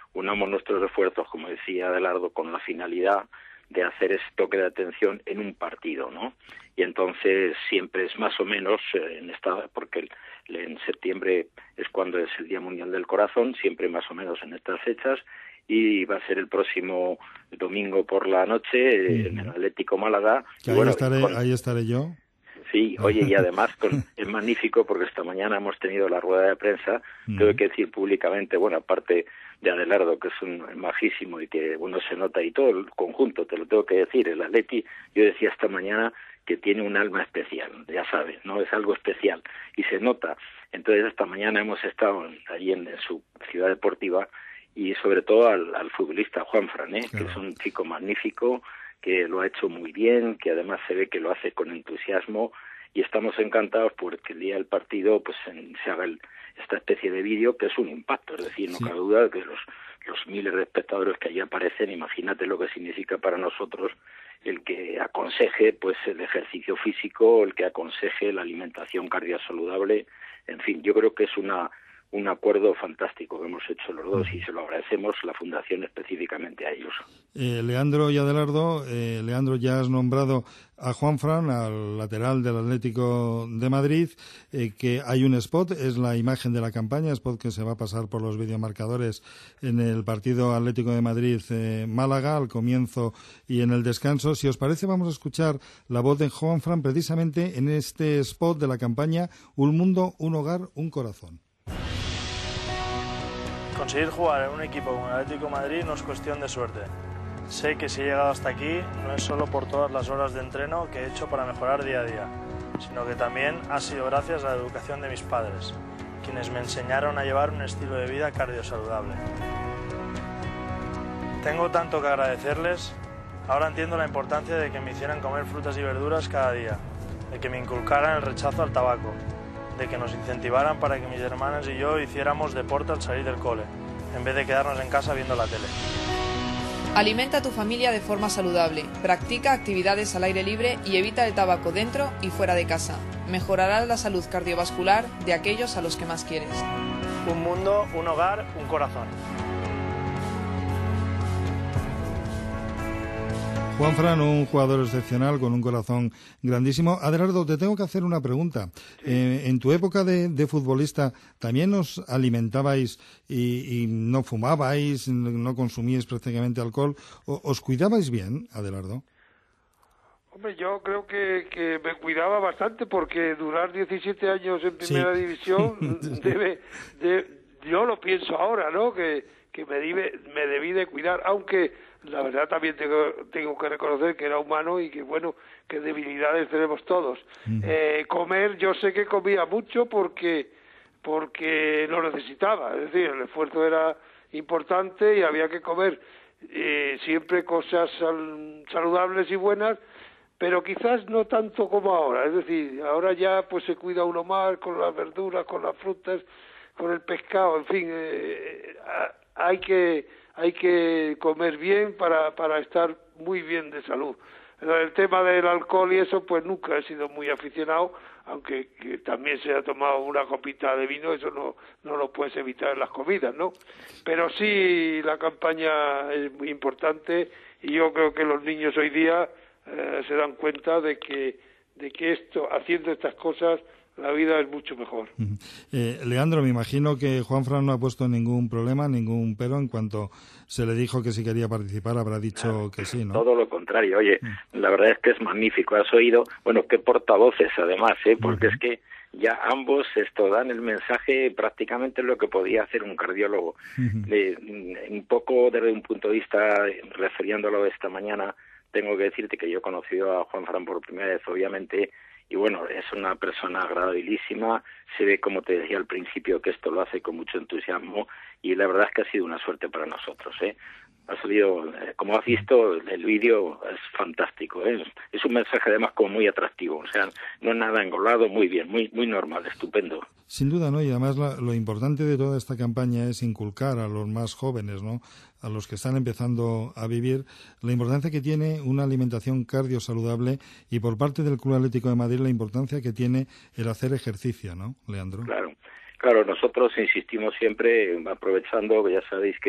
unamos nuestros esfuerzos, como decía Adelardo, con la finalidad de hacer ese toque de atención en un partido, ¿no? Y entonces siempre es más o menos eh, en esta, porque el, en septiembre es cuando es el Día Mundial del Corazón, siempre más o menos en estas fechas, y va a ser el próximo domingo por la noche eh, en el Atlético Málaga. Que ahí, bueno, estaré, con... ahí estaré yo. Sí, oye, y además con, es magnífico porque esta mañana hemos tenido la rueda de prensa, mm. tengo que decir públicamente, bueno, aparte de Adelardo, que es un majísimo y que uno se nota, y todo el conjunto, te lo tengo que decir, el Atleti, yo decía esta mañana que tiene un alma especial, ya sabes, ¿no? Es algo especial, y se nota. Entonces esta mañana hemos estado allí en, en su ciudad deportiva, y sobre todo al, al futbolista Juanfran, ¿eh? Claro. Que es un chico magnífico, que lo ha hecho muy bien, que además se ve que lo hace con entusiasmo, y estamos encantados porque el día del partido pues en, se haga el, esta especie de vídeo que es un impacto, es decir, no sí. cabe duda que los, los miles de espectadores que allí aparecen, imagínate lo que significa para nosotros el que aconseje pues el ejercicio físico, el que aconseje la alimentación cardiasaludable, en fin, yo creo que es una un acuerdo fantástico que hemos hecho los dos y se lo agradecemos la Fundación específicamente a ellos. Eh, Leandro y Adelardo, eh, Leandro, ya has nombrado a Juanfran, al lateral del Atlético de Madrid, eh, que hay un spot, es la imagen de la campaña, spot que se va a pasar por los videomarcadores en el partido Atlético de Madrid-Málaga, eh, al comienzo y en el descanso. Si os parece, vamos a escuchar la voz de Juanfran precisamente en este spot de la campaña Un Mundo, Un Hogar, Un Corazón. Conseguir jugar en un equipo como el Atlético de Madrid no es cuestión de suerte. Sé que si he llegado hasta aquí no es solo por todas las horas de entreno que he hecho para mejorar día a día, sino que también ha sido gracias a la educación de mis padres, quienes me enseñaron a llevar un estilo de vida cardiosaludable. Tengo tanto que agradecerles. Ahora entiendo la importancia de que me hicieran comer frutas y verduras cada día, de que me inculcaran el rechazo al tabaco, de que nos incentivaran para que mis hermanas y yo hiciéramos deporte al salir del cole, en vez de quedarnos en casa viendo la tele. Alimenta a tu familia de forma saludable, practica actividades al aire libre y evita el tabaco dentro y fuera de casa. Mejorarás la salud cardiovascular de aquellos a los que más quieres. Un mundo, un hogar, un corazón. Juanfran, un jugador excepcional con un corazón grandísimo. Adelardo, te tengo que hacer una pregunta. Eh, en tu época de, de futbolista, ¿también os alimentabais y, y no fumabais, no consumíais prácticamente alcohol? ¿O, ¿Os cuidabais bien, Adelardo? Hombre, yo creo que, que me cuidaba bastante porque durar diecisiete años en primera sí. división debe, de, yo lo pienso ahora, ¿no? Que, que me, debe, me debí de cuidar, aunque la verdad también tengo, tengo que reconocer que era humano y que, bueno, que debilidades tenemos todos. Uh-huh. Eh, comer, yo sé que comía mucho porque porque lo necesitaba, es decir, el esfuerzo era importante y había que comer eh, siempre cosas sal, saludables y buenas, pero quizás no tanto como ahora, es decir, ahora ya pues se cuida uno más con las verduras, con las frutas, con el pescado, en fin, eh, hay que hay que comer bien para para estar muy bien de salud. El tema del alcohol y eso, pues nunca he sido muy aficionado, aunque que también se ha tomado una copita de vino, eso no no lo puedes evitar en las comidas, ¿no? Pero sí, la campaña es muy importante y yo creo que los niños hoy día eh, se dan cuenta de que de que esto, haciendo estas cosas, la vida es mucho mejor. Uh-huh. Eh, Leandro, me imagino que Juanfran no ha puesto ningún problema, ningún pero en cuanto se le dijo que si quería participar habrá dicho ah, que sí, ¿no? Todo lo contrario, oye, uh-huh. la verdad es que es magnífico, has oído, bueno, qué portavoces además, ¿eh? Porque uh-huh. es que ya ambos esto dan el mensaje prácticamente lo que podía hacer un cardiólogo. Uh-huh. De, un poco desde un punto de vista, refiriéndolo esta mañana, tengo que decirte que yo he conocido a Juanfran por primera vez, obviamente, y bueno, es una persona agradabilísima, se ve, como te decía al principio, que esto lo hace con mucho entusiasmo y la verdad es que ha sido una suerte para nosotros, ¿eh? Ha salido, eh, como has visto, el vídeo es fantástico, ¿eh? Es un mensaje además como muy atractivo, o sea, no es nada engolado, muy bien, muy muy normal, estupendo. Sin duda, ¿no? Y además la, lo importante de toda esta campaña es inculcar a los más jóvenes, ¿no?, a los que están empezando a vivir, la importancia que tiene una alimentación cardiosaludable y por parte del Club Atlético de Madrid la importancia que tiene el hacer ejercicio, ¿no, Leandro? Claro, claro, nosotros insistimos siempre, aprovechando, ya sabéis que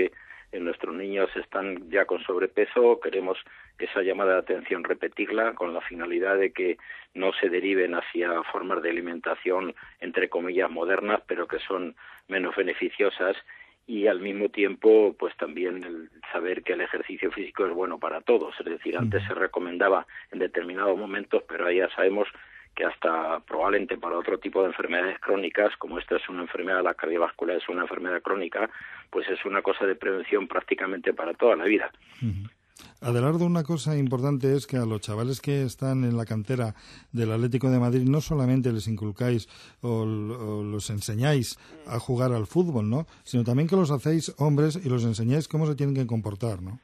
en nuestros niños están ya con sobrepeso, queremos esa llamada de atención repetirla con la finalidad de que no se deriven hacia formas de alimentación entre comillas modernas, pero que son menos beneficiosas, y al mismo tiempo pues también el saber que el ejercicio físico es bueno para todos, es decir, antes se recomendaba en determinados momentos, pero ahí ya sabemos que hasta probablemente para otro tipo de enfermedades crónicas, como esta es una enfermedad, la cardiovascular es una enfermedad crónica, pues es una cosa de prevención prácticamente para toda la vida. Uh-huh. Adelardo, una cosa importante es que a los chavales que están en la cantera del Atlético de Madrid no solamente les inculcáis o, o los enseñáis a jugar al fútbol, ¿no?, sino también que los hacéis hombres y los enseñáis cómo se tienen que comportar, ¿no?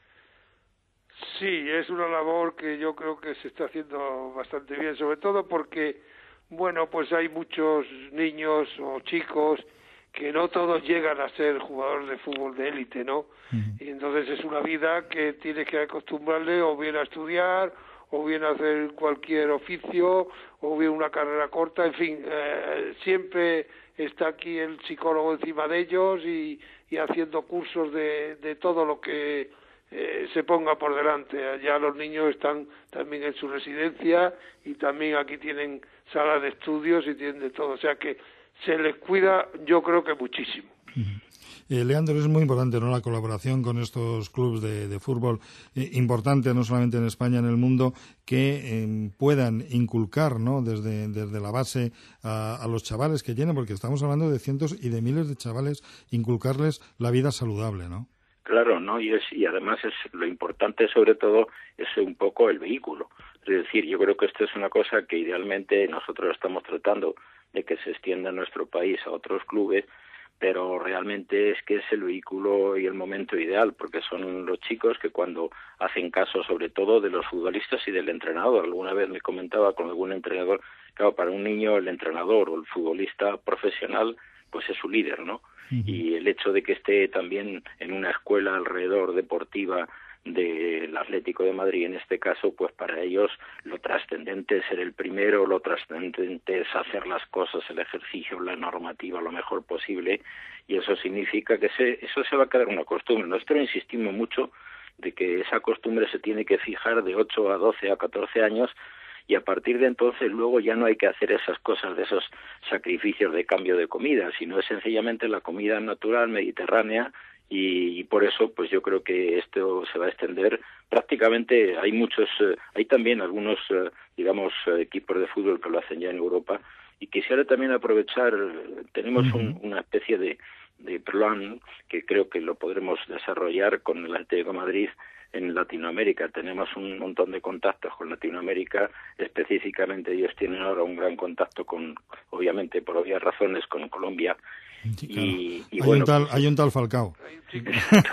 Sí, es una labor que yo creo que se está haciendo bastante bien, sobre todo porque, bueno, pues hay muchos niños o chicos que no todos llegan a ser jugadores de fútbol de élite, ¿no? Uh-huh. Y entonces es una vida que tienes que acostumbrarle o bien a estudiar, o bien a hacer cualquier oficio, o bien una carrera corta, en fin, eh, siempre está aquí el psicólogo encima de ellos y, y haciendo cursos de, de todo lo que eh, se ponga por delante. Allá los niños están también en su residencia y también aquí tienen salas de estudios y tienen de todo, o sea que se les cuida, yo creo que muchísimo. Uh-huh. Eh, Leandro, es muy importante, ¿no?, la colaboración con estos clubes de, de fútbol, eh, importante no solamente en España, en el mundo, que eh, puedan inculcar, ¿no?, desde, desde la base a, a los chavales que tienen, porque estamos hablando de cientos y de miles de chavales, inculcarles la vida saludable, ¿no? Claro, ¿no? Y, es, y además es lo importante sobre todo es un poco el vehículo. Es decir, yo creo que esto es una cosa que idealmente nosotros estamos tratando de que se extienda en nuestro país a otros clubes, pero realmente es que es el vehículo y el momento ideal, porque son los chicos que cuando hacen caso sobre todo de los futbolistas y del entrenador. Alguna vez me comentaba con algún entrenador, claro, para un niño el entrenador o el futbolista profesional pues es su líder, ¿no? Uh-huh. Y el hecho de que esté también en una escuela alrededor deportiva del Atlético de Madrid, en este caso, pues para ellos lo trascendente es ser el primero, lo trascendente es hacer las cosas, el ejercicio, la normativa lo mejor posible, y eso significa que se, eso se va a quedar una costumbre. Nosotros insistimos mucho de que esa costumbre se tiene que fijar de ocho a doce a catorce años, y a partir de entonces luego ya no hay que hacer esas cosas de esos sacrificios de cambio de comida, sino es sencillamente la comida natural, mediterránea, y, y por eso pues yo creo que esto se va a extender prácticamente. Hay muchos, eh, hay también algunos eh, digamos eh, equipos de fútbol que lo hacen ya en Europa, y quisiera también aprovechar, eh, tenemos uh-huh. un, una especie de, de plan que creo que lo podremos desarrollar con el Atlético de Madrid en Latinoamérica. Tenemos un montón de contactos con Latinoamérica, específicamente ellos tienen ahora un gran contacto con, obviamente por obvias razones, con Colombia. Sí, claro. y, y hay, bueno, un tal, pues, hay un tal Falcao. Hay un chico,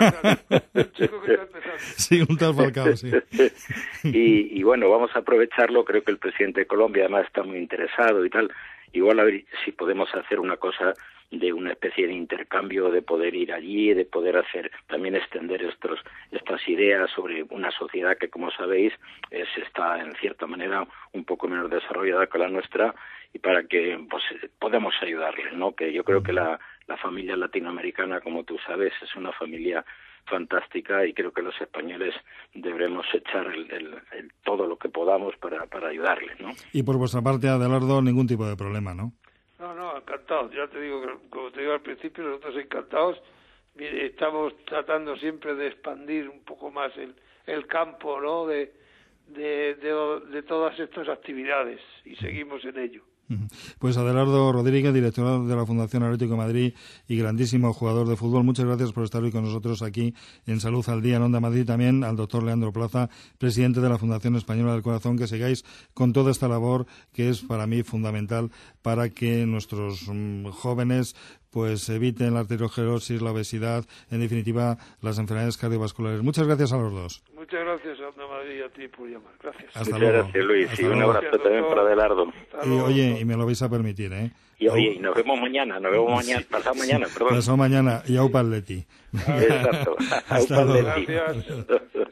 un chico que está empezando. Sí, un tal Falcao, sí. y, y bueno, vamos a aprovecharlo. Creo que el presidente de Colombia además está muy interesado y tal. Igual a ver si podemos hacer una cosa de una especie de intercambio, de poder ir allí, de poder hacer, también extender estos, estas ideas sobre una sociedad que, como sabéis, es, está en cierta manera un poco menos desarrollada que la nuestra, y para que pues podamos ayudarles, ¿no? Que yo creo que la, la familia latinoamericana, como tú sabes, es una familia fantástica, y creo que los españoles deberemos echar el, el, el, todo lo que podamos para, para ayudarles, ¿no? Y por vuestra parte, Adelardo, ningún tipo de problema, ¿no? No, no, encantados. Ya te digo, que, como te digo al principio, nosotros encantados. Mire, estamos tratando siempre de expandir un poco más el, el campo, ¿no?, de, de, de, de todas estas actividades, y seguimos en ello. Pues Adelardo Rodríguez, director de la Fundación Atlético de Madrid y grandísimo jugador de fútbol, muchas gracias por estar hoy con nosotros aquí en Salud al Día en Onda Madrid. También al doctor Leandro Plaza, presidente de la Fundación Española del Corazón, que sigáis con toda esta labor que es para mí fundamental para que nuestros um, jóvenes pues eviten la arteriosclerosis, la obesidad, en definitiva las enfermedades cardiovasculares. Muchas gracias a los dos. Muchas gracias a Onda Madrid y a ti por llamar. Gracias. Hasta Muchas luego. gracias, Luis. Hasta y un luego. abrazo también para Adelardo. Y oye, y me lo vais a permitir, ¿eh? Y oye, y nos vemos mañana, nos vemos mañana, Sí. pasado mañana, perdón. Pasado mañana, y aupa Atleti. Exacto. Hasta Aupa luego. Atleti. Gracias.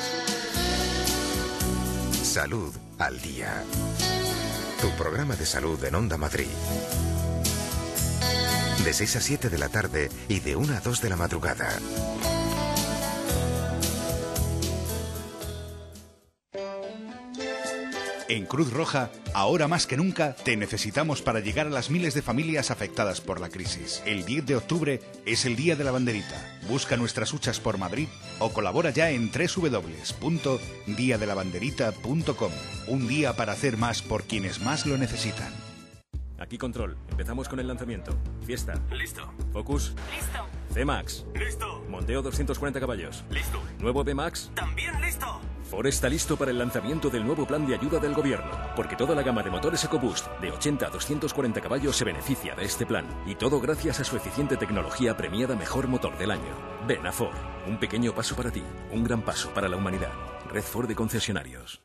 Salud al Día. Tu programa de salud en Onda Madrid. De seis a siete de la tarde y de una a dos de la madrugada. En Cruz Roja, ahora más que nunca, te necesitamos para llegar a las miles de familias afectadas por la crisis. El diez de octubre es el Día de la Banderita. Busca nuestras huchas por Madrid o colabora ya en doble u doble u doble u punto día de la banderita punto com. Un día para hacer más por quienes más lo necesitan. Aquí Control. Empezamos con el lanzamiento. Fiesta. Listo. Focus. Listo. C-Max. Listo. Mondeo doscientos cuarenta caballos. Listo. Nuevo B-Max. También listo. Ford está listo para el lanzamiento del nuevo plan de ayuda del gobierno, porque toda la gama de motores EcoBoost de ochenta a doscientos cuarenta caballos se beneficia de este plan, y todo gracias a su eficiente tecnología premiada Mejor Motor del Año. Ven a Ford. Un pequeño paso para ti, un gran paso para la humanidad. Red Ford de concesionarios.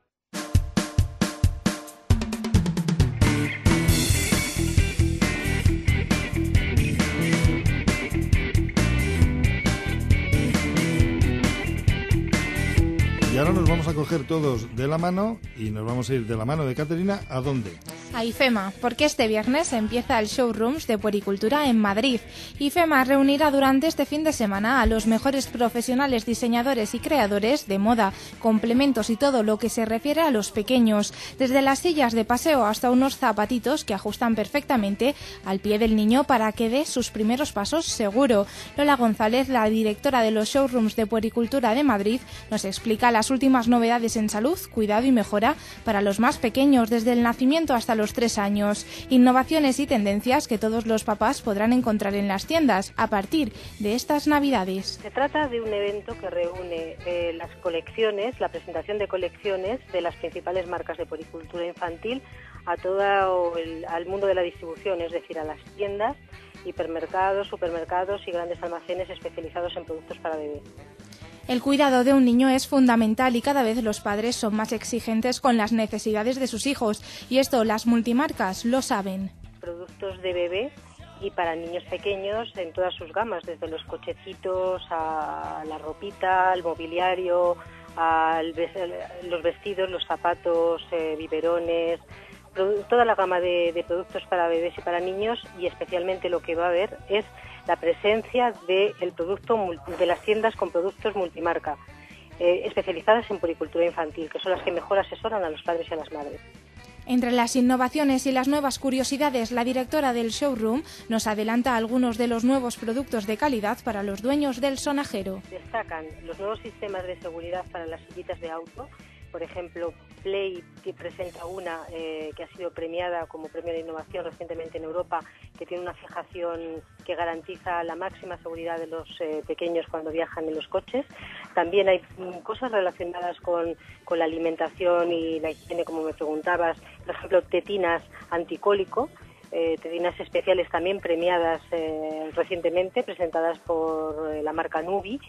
Y ahora nos vamos a coger todos de la mano y nos vamos a ir de la mano de Caterina. ¿A dónde? A IFEMA, porque este viernes empieza el Showrooms de Puericultura en Madrid. IFEMA reunirá durante este fin de semana a los mejores profesionales, diseñadores y creadores de moda, complementos y todo lo que se refiere a los pequeños, desde las sillas de paseo hasta unos zapatitos que ajustan perfectamente al pie del niño para que dé sus primeros pasos seguro. Lola González, la directora de los Showrooms de Puericultura de Madrid, nos explica las últimas novedades en salud, cuidado y mejora para los más pequeños, desde el nacimiento hasta los tres años. Innovaciones y tendencias que todos los papás podrán encontrar en las tiendas a partir de estas Navidades. Se trata de un evento que reúne eh, las colecciones, la presentación de colecciones de las principales marcas de puericultura infantil a todo el al mundo de la distribución, es decir, a las tiendas, hipermercados, supermercados y grandes almacenes especializados en productos para bebés. El cuidado de un niño es fundamental y cada vez los padres son más exigentes con las necesidades de sus hijos, y esto las multimarcas lo saben. Productos de bebé y para niños pequeños en todas sus gamas, desde los cochecitos a la ropita, al mobiliario, a los vestidos, los zapatos, eh, biberones, toda la gama de, de productos para bebés y para niños, y especialmente lo que va a haber es la presencia de el producto de las tiendas con productos multimarca, eh, especializadas en puericultura infantil, que son las que mejor asesoran a los padres y a las madres. Entre las innovaciones y las nuevas curiosidades, la directora del showroom nos adelanta algunos de los nuevos productos de calidad para los dueños del sonajero. Destacan los nuevos sistemas de seguridad para las sillitas de auto. Por ejemplo, Play, que presenta una eh, que ha sido premiada como premio de innovación recientemente en Europa, que tiene una fijación que garantiza la máxima seguridad de los eh, pequeños cuando viajan en los coches. También hay mm, cosas relacionadas con, con la alimentación y la higiene, como me preguntabas. Por ejemplo, tetinas anticólico, eh, tetinas especiales también premiadas eh, recientemente, presentadas por eh, la marca Nubi.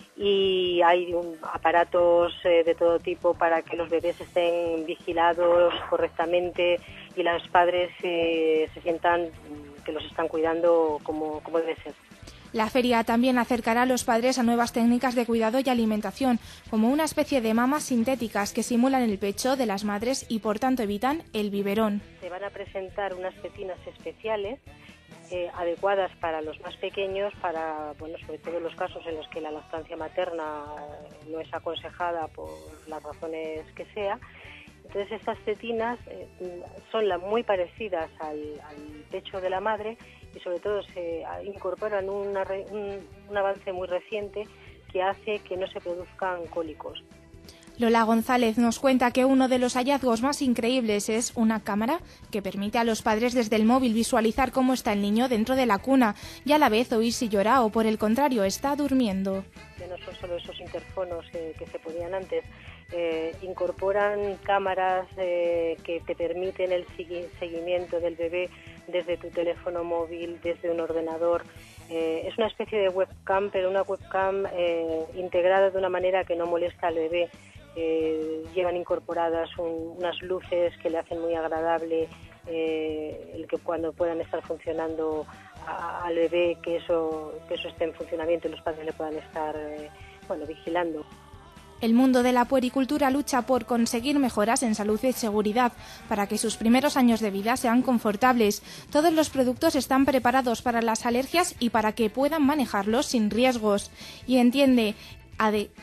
Y hay un, aparatos eh, de todo tipo para que los bebés estén vigilados correctamente y los padres eh, se sientan que los están cuidando como, como debe ser. La feria también acercará a los padres a nuevas técnicas de cuidado y alimentación, como una especie de mamas sintéticas que simulan el pecho de las madres y por tanto evitan el biberón. Se van a presentar unas tetinas especiales Eh, adecuadas para los más pequeños, para, bueno, sobre todo los casos en los que la lactancia materna no es aconsejada por las razones que sea. Entonces estas tetinas eh, son la, muy parecidas al, al pecho de la madre y sobre todo se incorporan una, un, un avance muy reciente que hace que no se produzcan cólicos. Lola González nos cuenta que uno de los hallazgos más increíbles es una cámara que permite a los padres desde el móvil visualizar cómo está el niño dentro de la cuna y a la vez oír si llora o por el contrario está durmiendo. No son solo esos interfonos eh, que se ponían antes, eh, incorporan cámaras eh, que te permiten el seguimiento del bebé desde tu teléfono móvil, desde un ordenador. Eh, es una especie de webcam, pero una webcam eh, integrada de una manera que no molesta al bebé. Eh, llevan incorporadas un, unas luces que le hacen muy agradable eh, el que cuando puedan estar funcionando a, al bebé, que eso que eso esté en funcionamiento y los padres le puedan estar eh, bueno vigilando. El mundo de la puericultura lucha por conseguir mejoras en salud y seguridad para que sus primeros años de vida sean confortables. Todos los productos están preparados para las alergias y para que puedan manejarlos sin riesgos. Y entiende, ade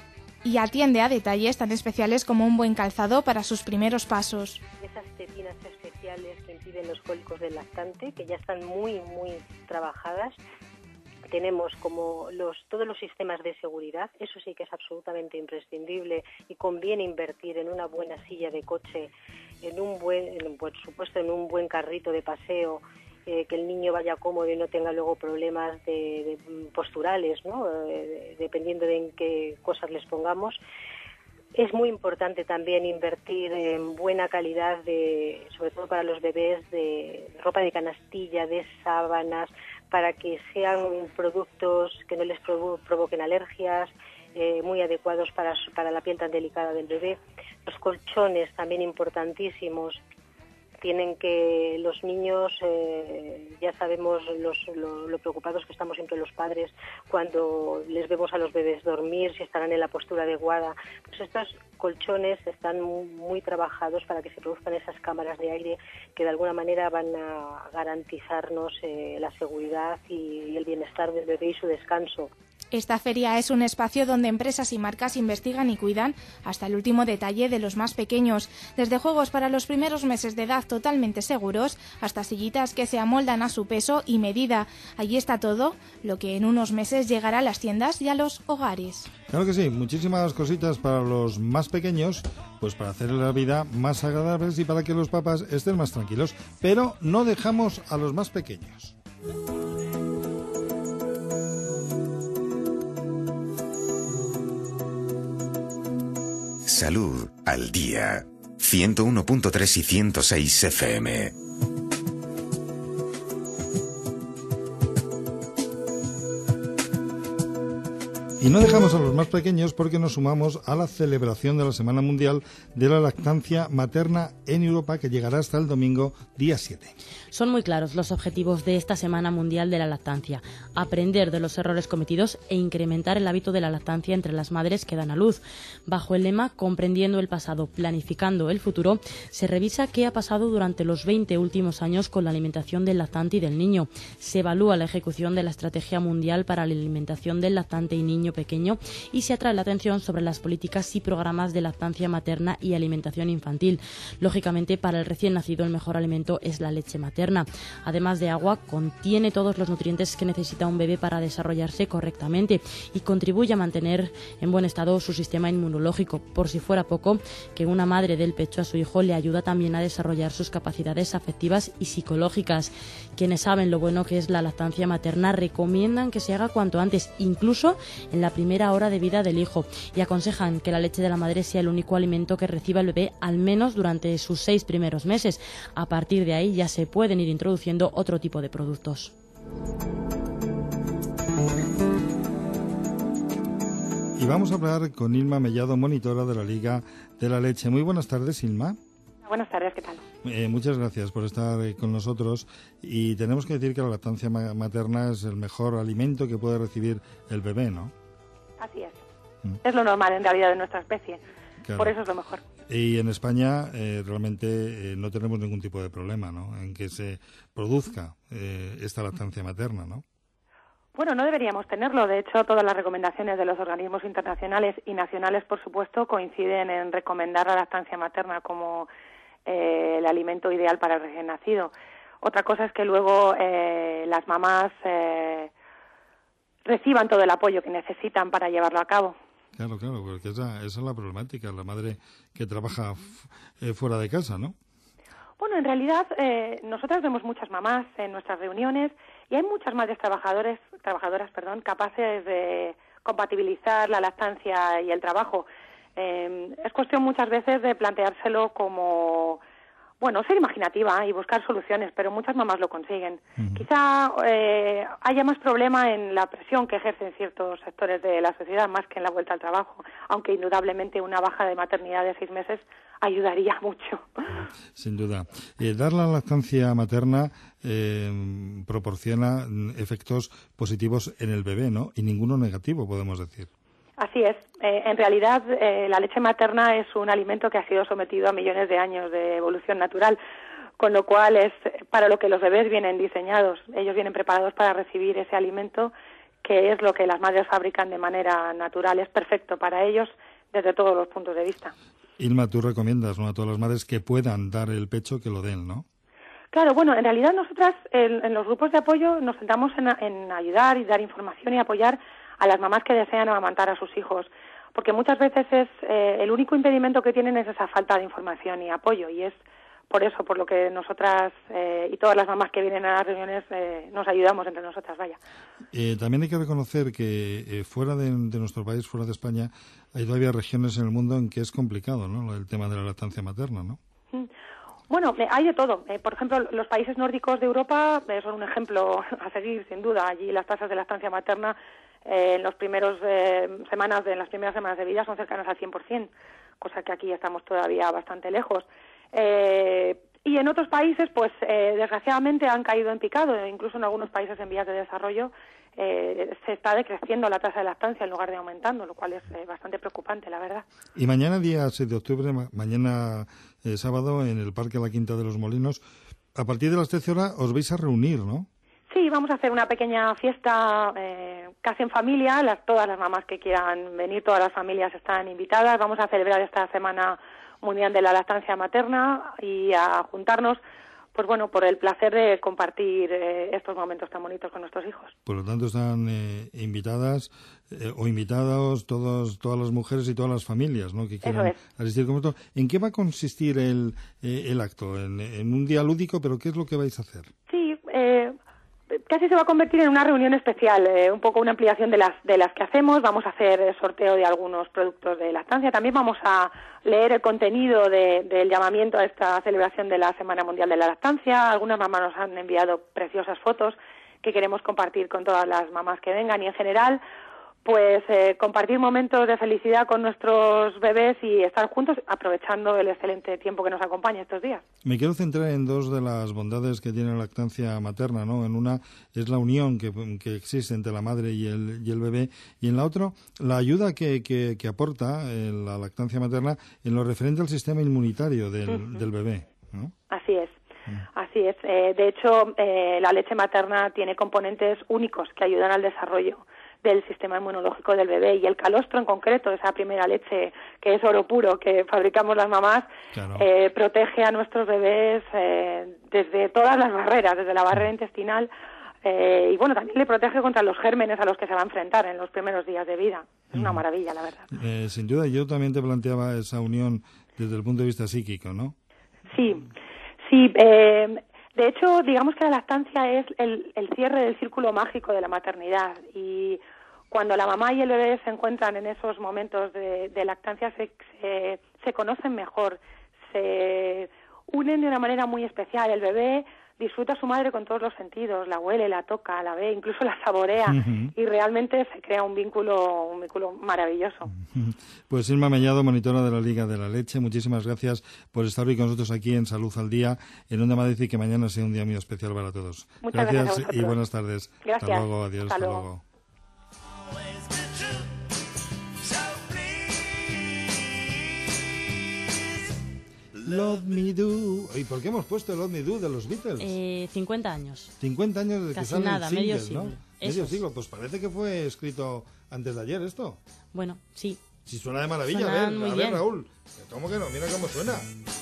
y atiende a detalles tan especiales como un buen calzado para sus primeros pasos. Esas tetinas especiales que impiden los cólicos del lactante, que ya están muy, muy trabajadas. Tenemos como los, todos los sistemas de seguridad, eso sí que es absolutamente imprescindible y conviene invertir en una buena silla de coche, en un buen, en, por supuesto, en un buen carrito de paseo, eh, que el niño vaya cómodo y no tenga luego problemas de, de posturales, ¿no? Eh, dependiendo de en qué cosas les pongamos. Es muy importante también invertir en buena calidad, de, sobre todo para los bebés, de ropa de canastilla, de sábanas, para que sean productos que no les provo- provoquen alergias, eh, muy adecuados para, para la piel tan delicada del bebé. Los colchones también importantísimos. Tienen que los niños, eh, ya sabemos los, lo, lo preocupados que estamos siempre los padres cuando les vemos a los bebés dormir, si estarán en la postura adecuada. Pues estos colchones están muy, muy trabajados para que se produzcan esas cámaras de aire que de alguna manera van a garantizarnos eh, la seguridad y, y el bienestar del bebé y su descanso. Esta feria es un espacio donde empresas y marcas investigan y cuidan hasta el último detalle de los más pequeños, desde juegos para los primeros meses de edad totalmente seguros hasta sillitas que se amoldan a su peso y medida. Allí está todo lo que en unos meses llegará a las tiendas y a los hogares. Claro que sí, muchísimas cositas para los más pequeños, pues para hacer la vida más agradable y para que los papás estén más tranquilos, pero no dejamos a los más pequeños. Salud al día. ciento uno punto tres y ciento seis F M. Y no dejamos a los más pequeños porque nos sumamos a la celebración de la Semana Mundial de la Lactancia Materna en Europa, que llegará hasta el domingo día siete. Son muy claros los objetivos de esta Semana Mundial de la Lactancia: aprender de los errores cometidos e incrementar el hábito de la lactancia entre las madres que dan a luz. Bajo el lema Comprendiendo el pasado, planificando el futuro, se revisa qué ha pasado durante los veinte últimos años con la alimentación del lactante y del niño. Se evalúa la ejecución de la Estrategia Mundial para la Alimentación del Lactante y Niño Pequeño y se atrae la atención sobre las políticas y programas de lactancia materna y alimentación infantil. Lógicamente, para el recién nacido el mejor alimento es la leche materna. Además de agua, contiene todos los nutrientes que necesita un bebé para desarrollarse correctamente y contribuye a mantener en buen estado su sistema inmunológico. Por si fuera poco, que una madre dé el pecho a su hijo le ayuda también a desarrollar sus capacidades afectivas y psicológicas. Quienes saben lo bueno que es la lactancia materna recomiendan que se haga cuanto antes, incluso en la primera hora de vida del hijo, y aconsejan que la leche de la madre sea el único alimento que reciba el bebé al menos durante sus seis primeros meses. A partir de ahí ya se pueden ir introduciendo otro tipo de productos. Y vamos a hablar con Ilma Mellado, monitora de la Liga de la Leche. Muy buenas tardes, Ilma. Buenas tardes, ¿qué tal? Eh, muchas gracias por estar eh, con nosotros. Y tenemos que decir que la lactancia ma- materna es el mejor alimento que puede recibir el bebé, ¿no? Así es. Mm. Es lo normal en realidad de nuestra especie. Claro. Por eso es lo mejor. Y en España eh, realmente eh, no tenemos ningún tipo de problema, ¿no?, en que se produzca eh, esta lactancia materna, ¿no? Bueno, no deberíamos tenerlo. De hecho, todas las recomendaciones de los organismos internacionales y nacionales, por supuesto, coinciden en recomendar la lactancia materna como eh, el alimento ideal para el recién nacido. Otra cosa es que luego eh, las mamás eh, reciban todo el apoyo que necesitan para llevarlo a cabo. Claro, claro, porque esa, esa es la problemática, la madre que trabaja f- eh, fuera de casa, ¿no? Bueno, en realidad eh, nosotras vemos muchas mamás en nuestras reuniones y hay muchas madres trabajadores, trabajadoras perdón, capaces de compatibilizar la lactancia y el trabajo. Eh, es cuestión muchas veces de planteárselo como, bueno, ser imaginativa y buscar soluciones, pero muchas mamás lo consiguen. Uh-huh. Quizá eh, haya más problema en la presión que ejercen ciertos sectores de la sociedad más que en la vuelta al trabajo, aunque indudablemente una baja de maternidad de seis meses ayudaría mucho. Sin duda. Eh, dar la lactancia materna eh, proporciona efectos positivos en el bebé, ¿no? Y ninguno negativo, podemos decir. Así es. Eh, en realidad, eh, la leche materna es un alimento que ha sido sometido a millones de años de evolución natural, con lo cual es para lo que los bebés vienen diseñados. Ellos vienen preparados para recibir ese alimento, que es lo que las madres fabrican de manera natural. Es perfecto para ellos, desde todos los puntos de vista. Ilma, tú recomiendas, ¿no?, a todas las madres que puedan dar el pecho, que lo den, ¿no? Claro, bueno, en realidad nosotras en, en los grupos de apoyo nos centramos en, en ayudar y dar información y apoyar a las mamás que desean amamantar a sus hijos, porque muchas veces es eh, el único impedimento que tienen es esa falta de información y apoyo, y es por eso por lo que nosotras eh, y todas las mamás que vienen a las reuniones eh, nos ayudamos entre nosotras, vaya. Eh, también hay que reconocer que eh, fuera de, de nuestro país, fuera de España, hay todavía regiones en el mundo en que es complicado, ¿no?, el tema de la lactancia materna, ¿no? Mm. Bueno, eh, hay de todo. Eh, por ejemplo, los países nórdicos de Europa eh, son un ejemplo a seguir, sin duda. Allí las tasas de lactancia materna eh, en los primeros eh, semanas, de, en las primeras semanas de vida son cercanas al cien por ciento, cosa que aquí estamos todavía bastante lejos. Eh, y en otros países, pues eh, desgraciadamente han caído en picado. Incluso en algunos países en vías de desarrollo eh, se está decreciendo la tasa de lactancia en lugar de aumentando, lo cual es eh, bastante preocupante, la verdad. Y mañana, día seis de octubre, ma- mañana eh, sábado, en el Parque La Quinta de los Molinos, a partir de las trece horas os vais a reunir, ¿no? Sí, vamos a hacer una pequeña fiesta eh, casi en familia. Las, todas las mamás que quieran venir, todas las familias están invitadas. Vamos a celebrar esta Semana Mundial de la Lactancia Materna y a juntarnos, pues bueno, por el placer de compartir eh, estos momentos tan bonitos con nuestros hijos. Por lo tanto, están eh, invitadas eh, o invitados todos, todas las mujeres y todas las familias, ¿no?, que quieran Eso es. asistir con esto. ¿En qué va a consistir el, eh, el acto? ¿En, en un día lúdico? ¿Pero qué es lo que vais a hacer? Sí, eh, casi se va a convertir en una reunión especial, eh, un poco una ampliación de las de las que hacemos. Vamos a hacer eh, sorteo de algunos productos de lactancia. También vamos a leer el contenido de, del llamamiento a esta celebración de la Semana Mundial de la Lactancia. Algunas mamás nos han enviado preciosas fotos que queremos compartir con todas las mamás que vengan, y en general pues eh, compartir momentos de felicidad con nuestros bebés y estar juntos aprovechando el excelente tiempo que nos acompaña estos días. Me quiero centrar en dos de las bondades que tiene la lactancia materna, ¿no? En una es la unión que, que existe entre la madre y el, y el bebé, y en la otra la ayuda que, que, que aporta eh, la lactancia materna en lo referente al sistema inmunitario del, uh-huh. del bebé, ¿no? Así es. Así es. Eh, de hecho, eh, la leche materna tiene componentes únicos que ayudan al desarrollo del sistema inmunológico del bebé, y el calostro en concreto, esa primera leche que es oro puro que fabricamos las mamás, claro. eh, protege a nuestros bebés eh, desde todas las barreras, desde la barrera intestinal, eh, y bueno, también le protege contra los gérmenes a los que se va a enfrentar en los primeros días de vida. Es una maravilla, la verdad. Eh, sin duda, yo también te planteaba esa unión desde el punto de vista psíquico, ¿no? Sí, sí. Eh, de hecho, digamos que la lactancia es el, el cierre del círculo mágico de la maternidad, y cuando la mamá y el bebé se encuentran en esos momentos de, de lactancia se, se, se conocen mejor, se unen de una manera muy especial. El bebé disfruta a su madre con todos los sentidos, la huele, la toca, la ve, incluso la saborea, uh-huh. y realmente se crea un vínculo, un vínculo maravilloso. Pues Ilma Mellado, monitora de la Liga de la Leche, muchísimas gracias por estar hoy con nosotros aquí en Salud al Día, en Onda Madrid, y que mañana sea un día muy especial para todos. Muchas gracias, gracias y buenas tardes. Gracias. Hasta luego, adiós, hasta, hasta luego. luego. Love Me Do. ¿Y por qué hemos puesto Love Me Do de los Beatles? Eh, cincuenta años. cincuenta años desde Casi que sale nada, el single, medio siglo. ¿no? Eso Medio es. siglo. Pues parece que fue escrito antes de ayer esto. Bueno, sí. Si suena de maravilla, Suena a ver, muy a ver, bien. Raúl. ¿Cómo que no? Mira cómo suena.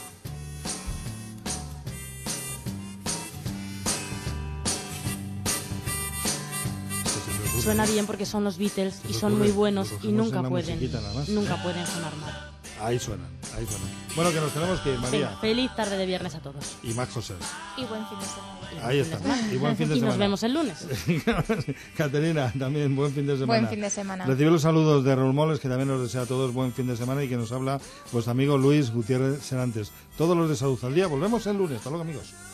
Suena bien porque son los Beatles y Los son ocurre, muy buenos los y cogemos nunca en la pueden, musiquita nada más. nunca pueden sonar mal. Ahí suenan, ahí suenan. Bueno, que nos tenemos que ir, María. Venga, feliz tarde de viernes a todos. Y más José. Y buen fin de semana. Ahí está. Y buen fin de y semana. nos vemos el lunes. Caterina, también buen fin de semana. Buen fin de semana. Recibe los saludos de Raúl Moles, que también nos desea a todos buen fin de semana, y que nos habla vuestro amigo Luis Gutiérrez Serantes. Todos los de Salud al Día. Volvemos el lunes. Hasta luego, amigos.